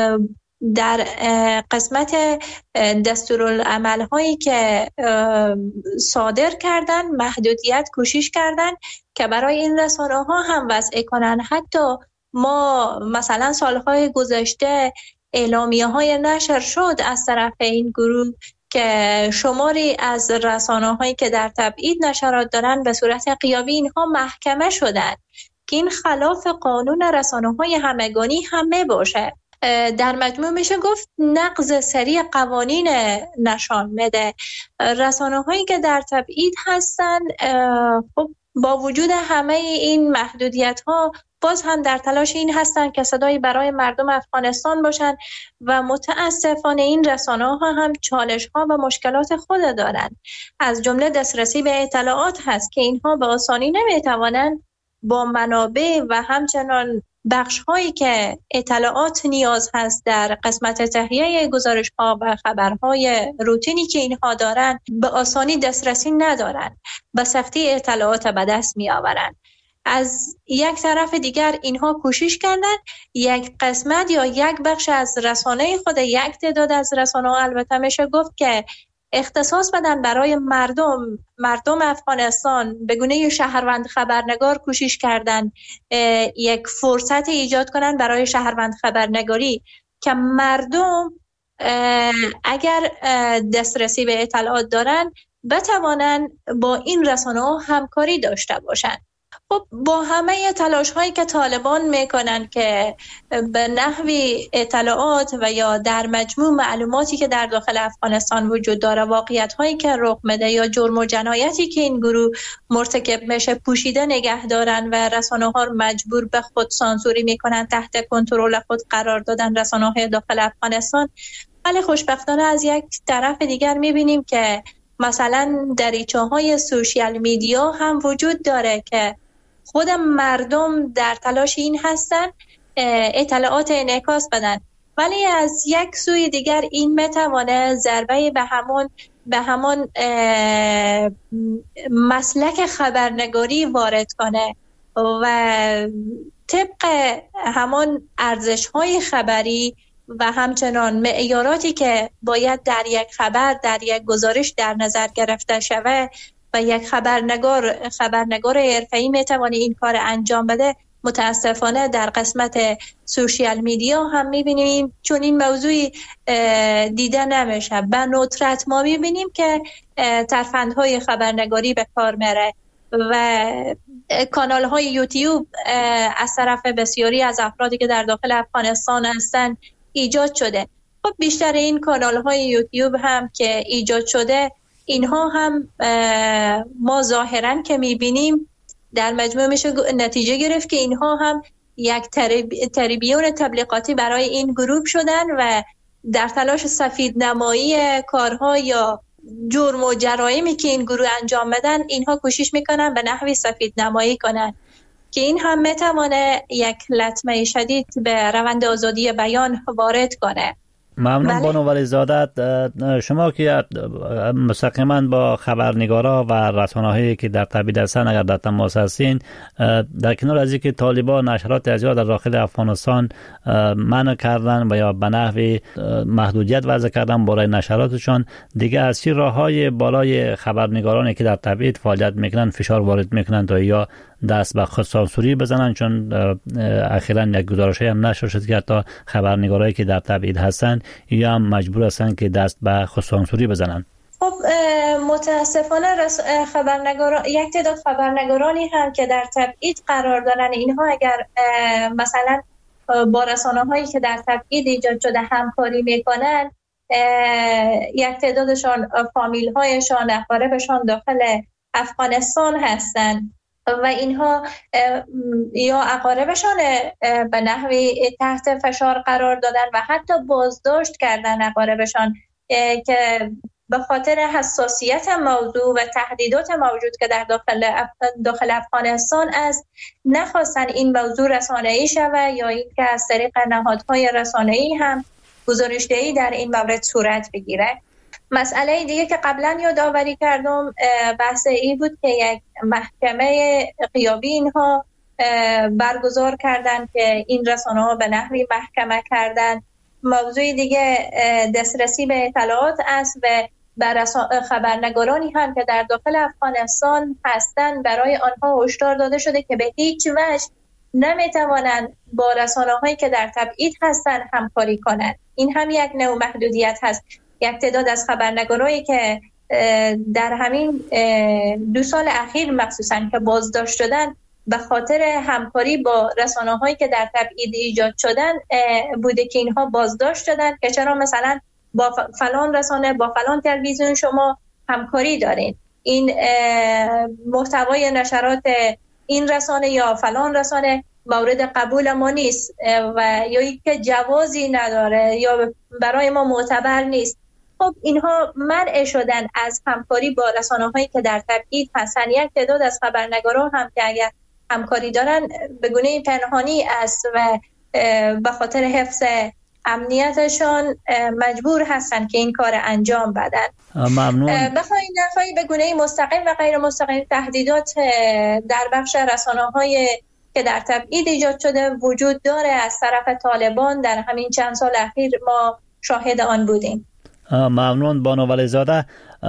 در قسمت دستورالعمل هایی که صادر کردن محدودیت کوشش کردن که برای این رسانه ها هم وضع کنن. حتی ما مثلا سالهای گذشته اعلامیه های نشر شد از طرف این گروه که شماری از رسانه هایی که در تبعید نشرات دارن به صورت غیابی اینها محکمه شدن که این خلاف قانون رسانه های همگانی هم می باشه. در مجموع میشه گفت نقض سریع قوانین نشان میده. رسانه هایی که در تبعید هستن خب با وجود همه این محدودیت ها باز هم در تلاش این هستن که صدایی برای مردم افغانستان باشن و متاسفانه این رسانه ها هم چالش ها و مشکلات خود دارن. از جمله دسترسی به اطلاعات هست که اینها به آسانی نمیتوانند با منابع و همچنان بخش هایی که اطلاعات نیاز هست در قسمت تهیه گزارش ها و خبرهای روتینی که اینها دارن به آسانی دسترسی ندارن، به سختی اطلاعات به دست می آورن. از یک طرف دیگر اینها کوشش کردن یک قسمت یا یک بخش از رسانه خود، یک تعداد از رسانه ها البته میشه گفت که اختصاص بدن برای مردم افغانستان به گونه شهروند خبرنگار کوشش کردن یک فرصت ایجاد کنن برای شهروند خبرنگاری که مردم اگر دسترسی به اطلاعات دارن بتوانن با این رسانه ها همکاری داشته باشن. خب با همه تلاش هایی که طالبان میکنن که به نحوی اطلاعات و یا در مجموع معلوماتی که در داخل افغانستان وجود داره، واقعیت هایی که رخ میده یا جرم و جنایتی که این گروه مرتکب میشه پوشیده نگه دارن و رسانه ها رو مجبور به خود سانسوری میکنن، تحت کنترل خود قرار دادن رسانه های داخل افغانستان. ولی خوشبختانه از یک طرف دیگر میبینیم که مثلا دریچه های سوشیال میدیا هم وجود داره که خود مردم در تلاش این هستن اطلاعات انعکاس بدن، ولی از یک سوی دیگر این میتوانه ضربه به همون مسلک خبرنگاری وارد کنه و طبق همون ارزش‌های خبری و همچنان معیاراتی که باید در یک خبر، در یک گزارش در نظر گرفته شود و یک خبرنگار حرفه‌ای میتونه این کار انجام بده، متاسفانه در قسمت سوشیال میدیا هم میبینیم چون این موضوعی دیده نمیشه. به ندرت ما میبینیم که ترفندهای خبرنگاری به کار میره و کانال های یوتیوب از طرف بسیاری از افرادی که در داخل افغانستان هستن ایجاد شده. خب بیشتر این کانال های یوتیوب هم که ایجاد شده، اینها هم ما ظاهرا که میبینیم در مجموع میشه نتیجه گرفت که اینها هم یک تریبیون تبلیغاتی برای این گروه شدن و در تلاش سفید نمایی کارها یا جرم و جرایمی که این گروه انجام بدن، اینها کوشش میکنن به نحوی سفید نمایی کنن که این هم میتونه یک لطمه شدید به روند آزادی بیان وارد کنه. ممنون بانو ولیزاده. شما که مستقیما با خبرنگارا و رسانه‌هایی که در تبعید هستند اگر در تماس هستین، در کنار از اینکه طالبان نشرات زیاد در داخل افغانستان منع کردن و یا به نحوی محدودیت وضع کردن برای نشراتشان، دیگه از چه راههای بالای خبرنگارانی که در تبعید فعالیت میکنن فشار وارد میکنن تا یا دست به خودسانسوری بزنن؟ چون اخیراً یک گزارشی هم نشر شد که حتی خبرنگارایی که در تبعید هستن یا هم مجبور هستن که دست به خودسانسوری بزنن. خب متاسفانه یک تعداد خبرنگارانی هم که در تبعید قرار دارن، اینها اگر مثلا با رسانه‌هایی که در تبعید ایجاد شده همکاری میکنن، یک تعدادشان فامیل‌هایشان، اقاربشان داخل افغانستان هستن و اینها یا اقاربشان به نحوی تحت فشار قرار دادن و حتی بازداشت کردن اقاربشان که به خاطر حساسیت موضوع و تهدیدات موجود که در داخل افغانستان است، نخواستن این موضوع رسانه‌ای شود یا این که از طریق نهادهای رسانه‌ای هم گزارش‌دهی در این مورد صورت بگیره. مسئله دیگه که قبلا یادآوری کردم بحث این بود که یک محکمه غیابی اینها برگزار کردن که این رسانه‌ها به نحوی محکمه کردن. موضوع دیگه دسترسی به اطلاعات است و بر خبرنگارانی هم که در داخل افغانستان هستند برای آنها هشدار داده شده که به هیچ وجه نمیتوانند با رسانه‌هایی که در تبعید هستند همکاری کنند. این هم یک نوع محدودیت هست. یک تعداد از خبرنگارایی که در همین 2 سال اخیر مخصوصاً که بازداشت شدن به خاطر همکاری با رسانه‌هایی که در تبعید ایجاد شدن بوده که اینها بازداشت شدن که چرا مثلا با فلان رسانه، با فلان تلویزیون شما همکاری دارین، این محتوای نشرات این رسانه یا فلان رسانه مورد قبول ما نیست و یا اینکه جوازی نداره یا برای ما معتبر نیست. خب اینها منع شدن از همکاری با رسانه‌هایی که در تبعید هستن. یک تعداد از خبرنگاران هم که اگر همکاری دارن به گونه پنهانی است و به خاطر حفظ امنیتشان مجبور هستن که این کار انجام بدن. ممنون. بخواهی به گونه مستقیم و غیر مستقیم تهدیدات در بخش رسانه‌های که در تبعید ایجاد شده وجود داره از طرف طالبان. در همین چند سال اخیر ما شاهد آن بودیم. ممنون بانو ولیزاده.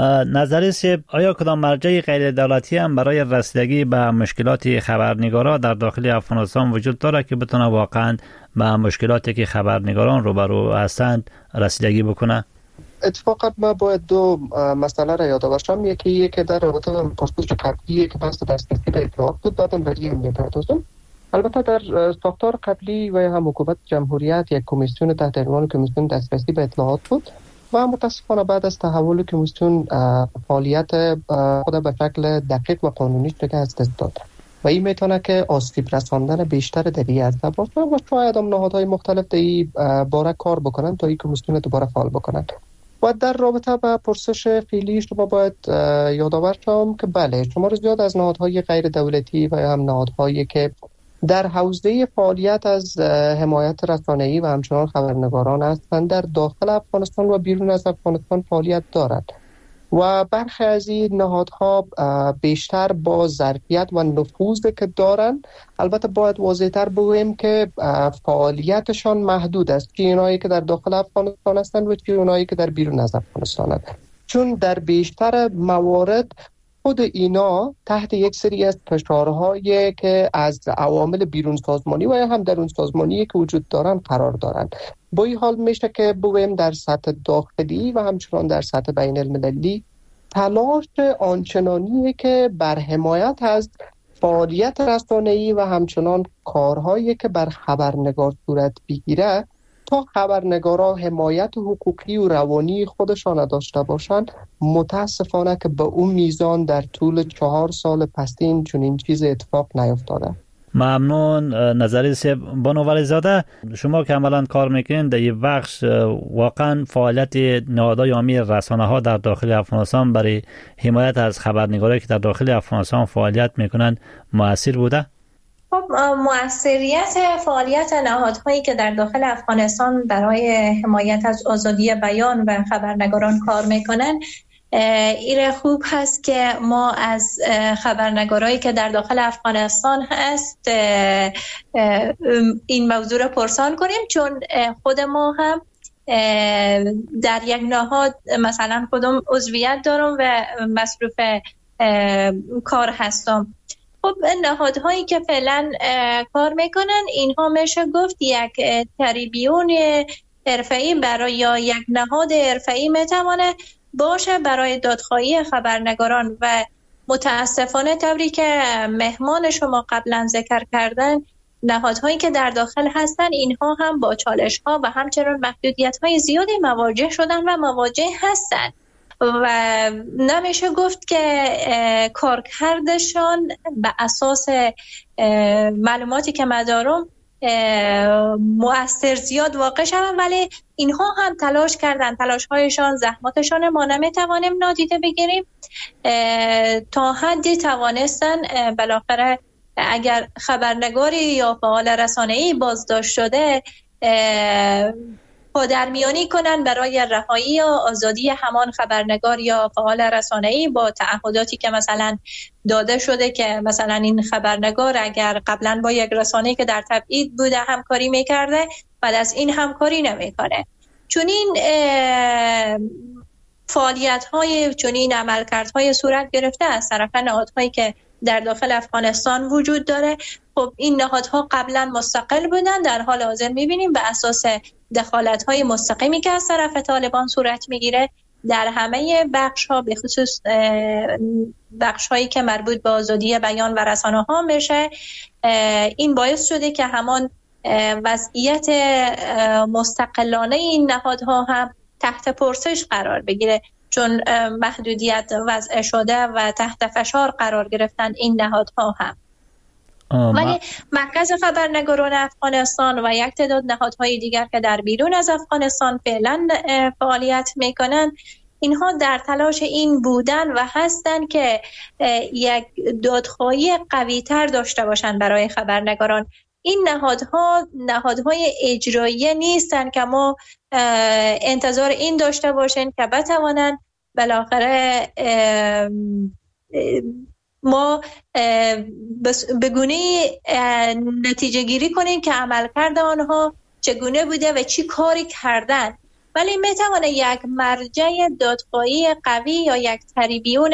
نظرش آیا کدام مرجع غیر دولتی هم برای رسیدگی به مشکلات خبرنگارا در داخل افغانستان وجود داره که بتونه واقعا به مشکلاتی که خبرنگاران روبرو هستند رسیدگی بکنه؟ اتفاقا ما باید دو مسئله را یاد باشم. یکی که در رابطه با پاسپورت قبلی که بحث دسترسی به اطلاعات بود، بعدم به این میپردازم. البته در ساختار قبلی و هم حکومت جمهوریت یک کمیسیون تحت عنوان کمیسیون دسترسی به اطلاعات بود و متاسفانه بعد از تحول کمیسیون فعالیت خود به شکل دقیق و قانونی شده از دست داد و این میتونه که آسیب رساندن بیشتر در این عرصه باشه و شاید هم نهادهای مختلف در این باره کار بکنن تا این کمیسیون دوباره فعال بکنن. و در رابطه با پرسش فعلی شما باید یادآور شم که بله، شمار زیاد از نهادهای غیر دولتی و هم نهادهایی که در حوزه فعالیت از حمایت رسانه‌ای و همچنان خبرنگاران هستند در داخل افغانستان و بیرون از افغانستان فعالیت دارند و برخی از این نهادها بیشتر با ظرفیت و نفوذی که دارند. البته باید واضح‌تر بگوییم که فعالیتشان محدود است، چه اونایی که در داخل افغانستان هستند و چه اونایی که در بیرون از افغانستان هستند، چون در بیشتر موارد خود اینا تحت یک سری از فشارهایی که از عوامل بیرون سازمانی و هم درون سازمانی که وجود دارن قرار دارند. با این حال میشه که بگوییم در سطح داخلی و همچنان در سطح بین المللی تلاش آنچنانی که بر حمایت از فعالیت رسانه‌ای و همچنان کارهایی که بر خبرنگار صورت بگیره تا خبرنگارا حمایت حقوقی و روانی خودشان داشته باشند، متاسفانه که به اون میزان در طول 4 سال پستین چنین چیز اتفاق نیفتاده. ممنون. نظری بانو ولیزاده، شما که عملا کار میکنین در این بخش، واقعا فعالیت نهادهای عامی رسانه ها در داخل افغانستان برای حمایت از خبرنگارایی که در داخل افغانستان فعالیت میکنن مؤثر بوده؟ مؤثریت فعالیت نهادهایی که در داخل افغانستان برای حمایت از آزادی بیان و خبرنگاران کار میکنن ایره خوب هست که ما از خبرنگارایی که در داخل افغانستان هست این موضوع را پرسان کنیم، چون خود ما هم در یک نهاد مثلا خودم عضویت دارم و مصروف کار هستم. خب نهادهایی که فعلا کار میکنن اینها میشه گفت یک تریبیون حرفه‌ای برای یا یک نهاد حرفه‌ای میتونه باشه برای دادخواهی خبرنگاران و متاسفانه طوری که مهمان شما قبلا ذکر کردن نهادهایی که در داخل هستن اینها هم با چالش‌ها و همچنین محدودیت‌های زیادی مواجه شدن و مواجه هستن و نمیشه گفت که کارکردشان به اساس معلوماتی که من دارم مؤثر زیاد واقع شدن، ولی اینها هم تلاش کردن، تلاش‌هایشان، زحماتشان ما نمیتوانیم نادیده بگیریم. تا حدی توانستن بالاخره اگر خبرنگاری یا فعال رسانه‌ای بازداشت شده پادرمیانی کنن برای رهایی یا آزادی همان خبرنگار یا فعال رسانه‌ای با تعهداتی که مثلا داده شده که مثلا این خبرنگار اگر قبلا با یک رسانه‌ای که در تبعید بوده همکاری میکرده بعد از این همکاری نمیکنه. چون این فعالیت‌های، چون این عملکردهای صورت گرفته از طرف نهادهایی که در داخل افغانستان وجود داره. خب این نهادها قبلا مستقل بودن، در حال حاضر می‌بینیم به اساس دخالت‌های مستقیمی که از طرف طالبان صورت می‌گیره در همه بخش‌ها، به خصوص بخش‌هایی که مربوط به آزادی بیان و رسانه‌ها میشه، این باعث شده که همان وضعیت مستقلانه این نهادها هم تحت پرسش قرار بگیره، چون محدودیت وضع شده و تحت فشار قرار گرفتن این نهادها هم. ولی مرکز خبرنگاران افغانستان و یک تعداد نهادهای دیگر که در بیرون از افغانستان فعلا فعالیت میکنن، اینها در تلاش این بودن و هستن که یک دادخواهی قوی تر داشته باشن برای خبرنگاران. این نهادهای اجرایی نیستن که ما انتظار این داشته باشیم که بتوانند بالاخره ما به گونه نتیجه گیری کنیم که عملکرد آنها چگونه بوده و چی کاری کردن، ولی میتونه یک مرجع دادخواهی قوی یا یک تریبیون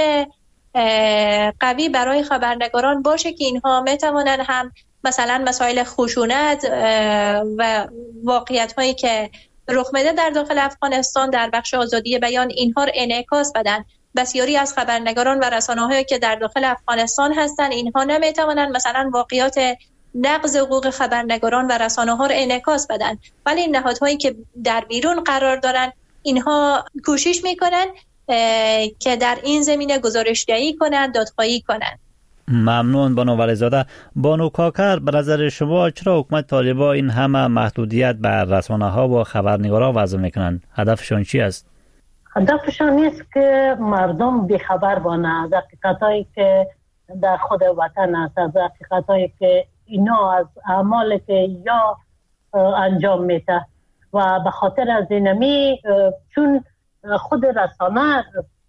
قوی برای خبرنگاران باشه که اینها میتونن هم مثلا مسائل خشونت و واقعیت هایی که رخ میده در داخل افغانستان در بخش آزادی بیان اینها رو انعکاس بدن. بسیاری از خبرنگاران و رسانه‌هایی که در داخل افغانستان هستن اینها نمیتونن مثلا واقعیات نقض حقوق خبرنگاران و رسانه‌ها رو انعکاس بدن، ولی نهادهایی که در بیرون قرار دارن اینها کوشش میکنن که در این زمینه گزارش‌دهی کنن، دادخواهی کنن. ممنون بانو ولیزاده. بانو کاکر، به نظر شما چرا حکومت طالبان این همه محدودیت بر رسانه‌ها و خبرنگاران وضع میکنن؟ هدفشان چی است؟ هدفشان نیست که مردم بیخبر بانه از حقیقتایی که در خود وطن است، از حقیقتایی که اینا از اعمالی که یا انجام میده و به خاطر از اینمی چون خود رسانه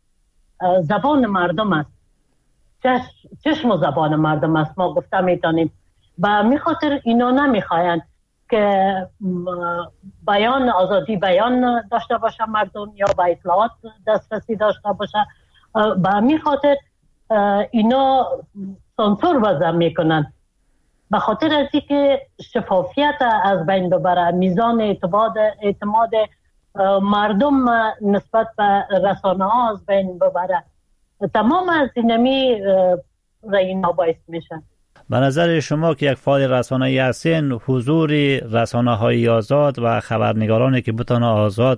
زبان مردم است، چشم و زبان مردم است، ما گفته میتونیم و میخاطر اینا نمیخواین که بیان آزادی بیان داشته باشه مردم یا به اطلاعات دسترسی داشته باشه، به میخاطر اینا سانسور وضع میکنن به خاطر از اینکه شفافیت از بین ببره، میزان اعتماد مردم نسبت به رسانه ها از بین ببره. تمام از اینمی اینا باعث میشن. به نظر شما که یک فعال رسانه‌ای هستین، حضور رسانه‌های آزاد و خبرنگارانی که بتونن آزاد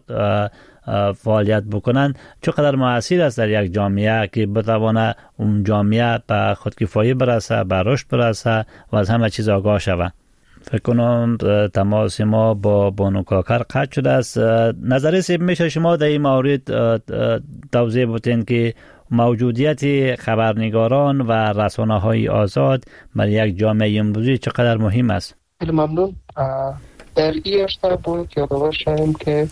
فعالیت بکنن چقدر موثر است در یک جامعه که بتونه اون جامعه به خودکفایی برسه، به رشد برسه و از همه چیز آگاه شود؟ فکر کنم تماس ما با بانو کاکر قطع شده است. نظر سیب میشه شما در این مورد توضیح بدین که موجودیت خبرنگاران و رسانه‌های آزاد برای یک جامعه امروزی چقدر مهم است؟ خیلی ممنون. در این ارتباط باید یادآور شویم که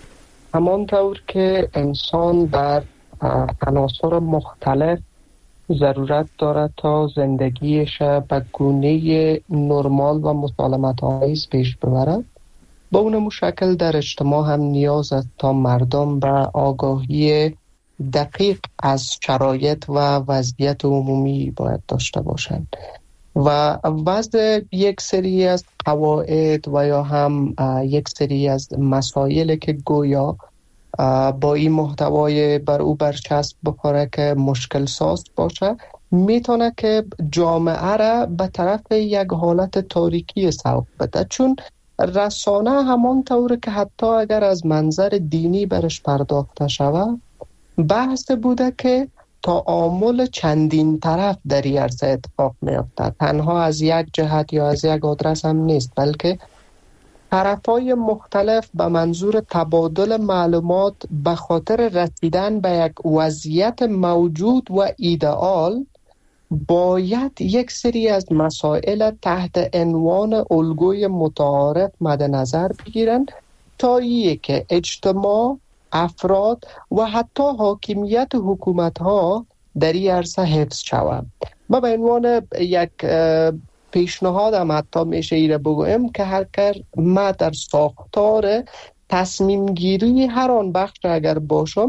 همانطور که انسان در عناصر مختلف ضرورت دارد تا زندگیش به گونه نرمال و مسالمت‌آمیز پیش ببرد، با اون شکل در اجتماع هم نیاز است تا مردم به آگاهی دقیق از شرایط و وضعیت عمومی باید داشته باشند و وضع یک سری از قواعد و یا هم یک سری از مسائل که گویا با این محتوای بر او برچسب بخوره که مشکل ساز باشه، میتونه که جامعه را به طرف یک حالت تاریکی سوق بده. چون رسانه همان طوره که حتی اگر از منظر دینی برش پرداخته شود، بحث بوده که تعامل چندین طرف در این عرصه اتفاق میفته، تنها از یک جهت یا از یک آدرس هم نیست، بلکه طرفای مختلف به منظور تبادل معلومات به خاطر رسیدن به یک وضعیت موجود و ایدئال باید یک سری از مسائل تحت عنوان الگوی متعارف مد نظر بگیرن تا که اجتماع، افراد و حتی حاکمیت حکومت‌ها در این عرصه حفظ شوند. ما به عنوان یک پیشنهادم حتی میشه ایره بگویم که هر ما در ساختار تصمیم گیری هر آن بخش اگر باشم،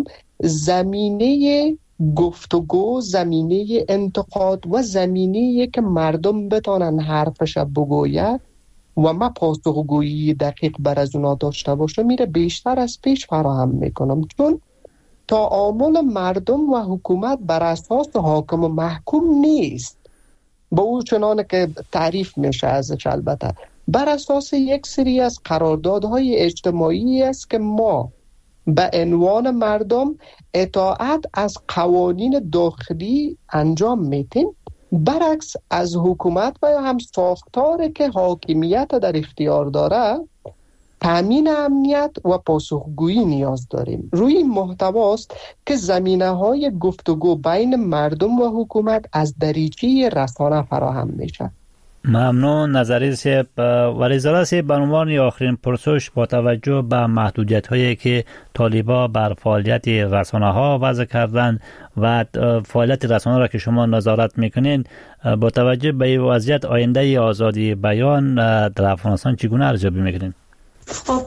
زمینه گفتگو، زمینه انتقاد و زمینه که مردم بتانن حرفش بگوید و ما پاسخگویی دقیق بر از اونا داشته باشه میره بیشتر از پیش فراهم میکنم. چون تعامل مردم و حکومت بر اساس حاکم و محکوم نیست، با او چنانه که تعریف میشه ازش، البته بر اساس یک سری از قراردادهای اجتماعی است که ما به عنوان مردم اطاعت از قوانین داخلی انجام میتیم، برعکس از حکومت و یا هم ساختاری که حاکمیت در اختیار داره تأمین امنیت و پاسخگویی نیاز داریم. روی این محتواست که زمینه‌های گفتگو بین مردم و حکومت از دریچه رسانه فراهم میشه. ممنون نظری سیب. ولی زاده سیب، به عنوان آخرین پرسش، با توجه به محدودیت هایی که طالبا بر فعالیت رسانه ها وضع کردن و فعالیت رسانه را که شما نظارت میکنین، با توجه به این وضعیت آینده آزادی بیان در افغانستان چگونه ارزیابی میکنین؟ خب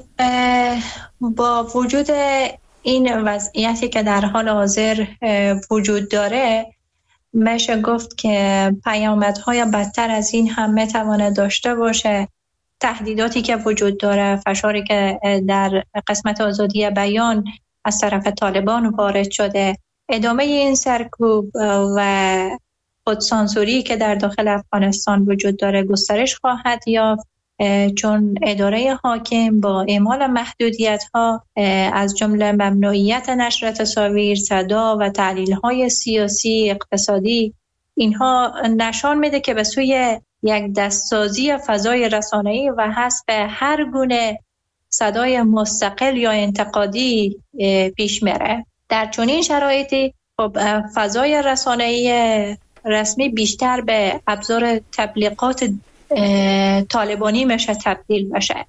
با وجود این وضعیتی که در حال حاضر وجود داره، میشه گفت که پیامدهای بدتر از این هم میتواند داشته باشه. تهدیداتی که وجود داره، فشاری که در قسمت آزادی بیان از طرف طالبان وارد شده، ادامه این سرکوب و خودسانسوری که در داخل افغانستان وجود داره گسترش خواهد یافت، چون اداره حاکم با اعمال محدودیت‌ها از جمله ممنوعیت نشر تصاویر، صدا و تحلیل‌های سیاسی، اقتصادی، اینها نشان میده که به سوی یک دستسازی فضای رسانه‌ای و حذف هر گونه صدای مستقل یا انتقادی پیش میره. در چنین شرایطی خب فضای رسانه‌ای رسمی بیشتر به ابزار تبلیغات طالبانی میشه تبدیل بشه.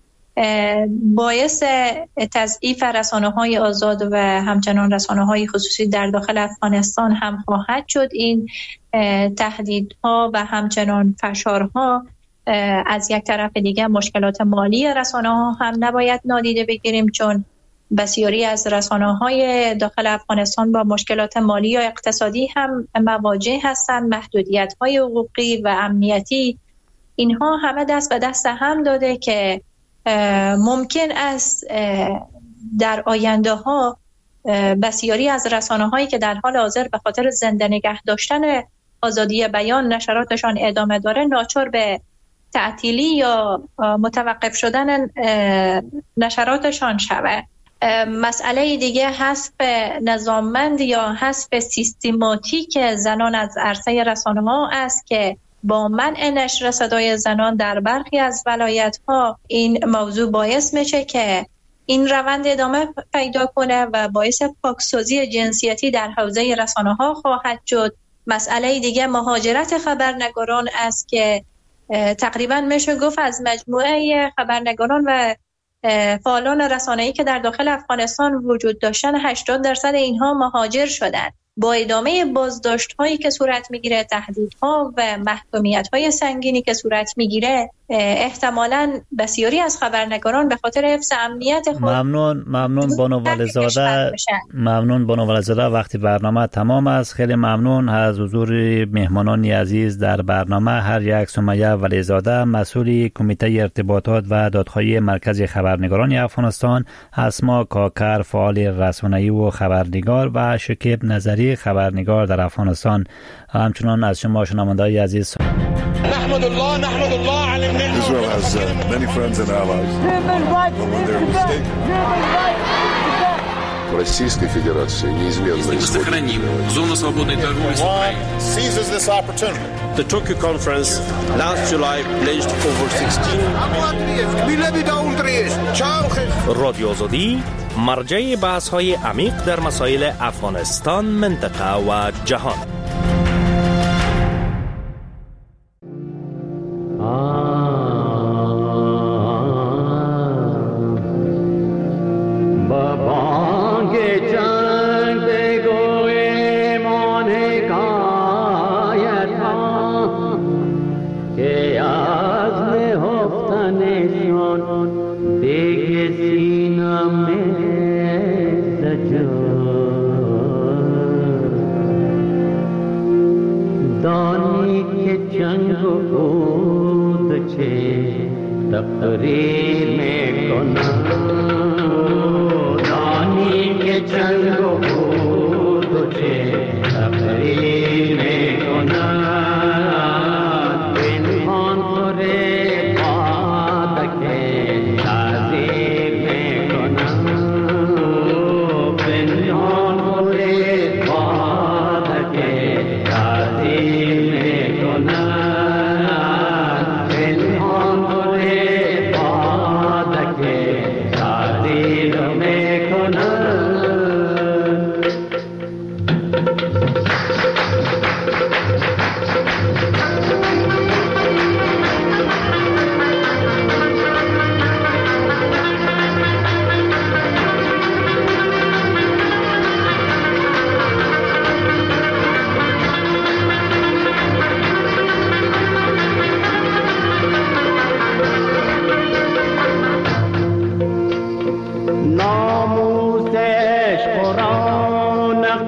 باعث تضعیف رسانه‌های آزاد و همچنان رسانه‌های خصوصی در داخل افغانستان هم خواهد شد. این تهدیدها و همچنان فشارها. از یک طرف دیگه مشکلات مالی رسانه‌ها هم نباید نادیده بگیریم، چون بسیاری از رسانه‌های داخل افغانستان با مشکلات مالی یا اقتصادی هم مواجه هستند. محدودیت‌های حقوقی و امنیتی، اینها همه دست به دست هم داده که ممکن است در آینده ها بسیاری از رسانه‌هایی که در حال حاضر به خاطر زنده نگه داشتن آزادی بیان نشراتشان ادامه داره، ناچار به تعطیلی یا متوقف شدن نشراتشان شود. مسئله دیگه حذف نظاممند یا حذف سیستماتیک زنان از عرصه رسانه‌ها است که با منع نشر صدای زنان در برخی از ولایت‌ها این موضوع باعث میشه که این روند ادامه پیدا کنه و باعث پاکسازی جنسیتی در حوزه رسانه‌ها خواهد شد. مسئله دیگه مهاجرت خبرنگاران است که تقریبا میشه گفت از مجموعه خبرنگاران و فعالان رسانه‌ای که در داخل افغانستان وجود داشتن 80% اینها مهاجر شدند. با ادامه بازداشت‌هایی که صورت می‌گیره، تهدیدها و محکومیت‌های سنگینی که صورت می‌گیره، احتمالاً بسیاری از خبرنگاران به خاطر حفظ امنیت خود ممنون بانو ولزاده. وقتی برنامه تمام است. خیلی ممنون از حضور مهمانان عزیز در برنامه. هر یک سمیه ولیزاده، مسئول کمیته ارتباطات و دادخواهی مرکز خبرنگاران افغانستان، اسما کاکر، فعال رسانه‌ای و خبرنگار، و شکیب نظری، خبرنگار در افغانستان. همچنان از شما شنونده‌های عزیز نحمد الله على Israel has many friends and allies. But when they're mistaken, Российской Федерации неизменно сохраним зону свободной торговли с Украиной. seizes this opportunity. The Tokyo conference last July pledged over 16 رادیو آزادی، مرجع بحث‌های عمیق در مسائل افغانستان، منطقه و جهان.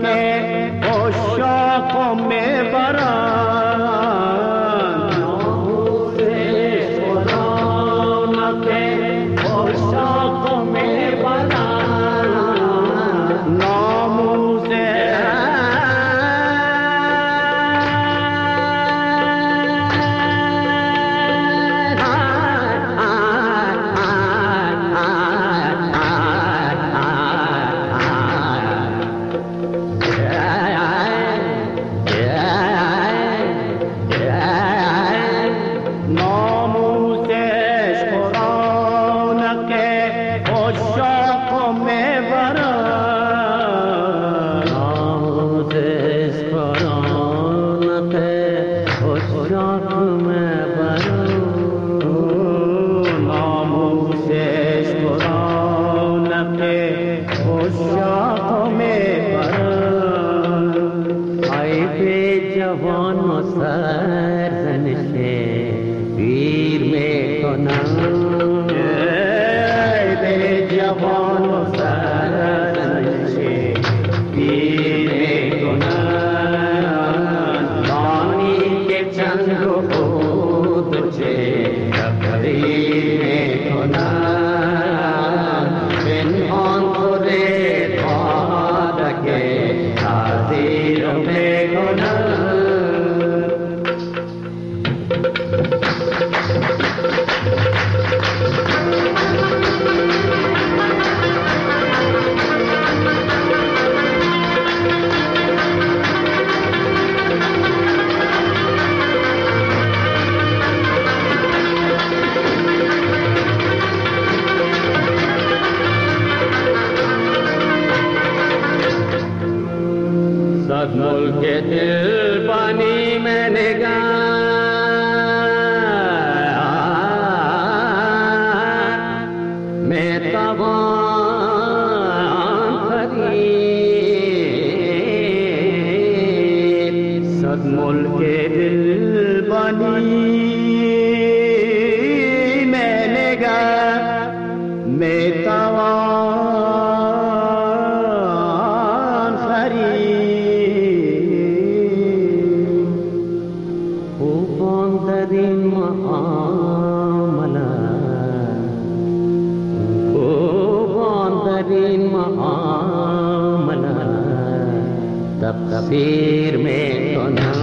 तकदीर में तो ना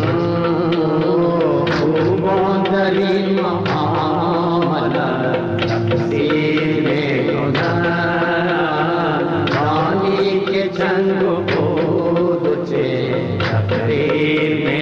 खूबों मामला तकदीर में तो ना रानी के चंग को तुझे तकदीर में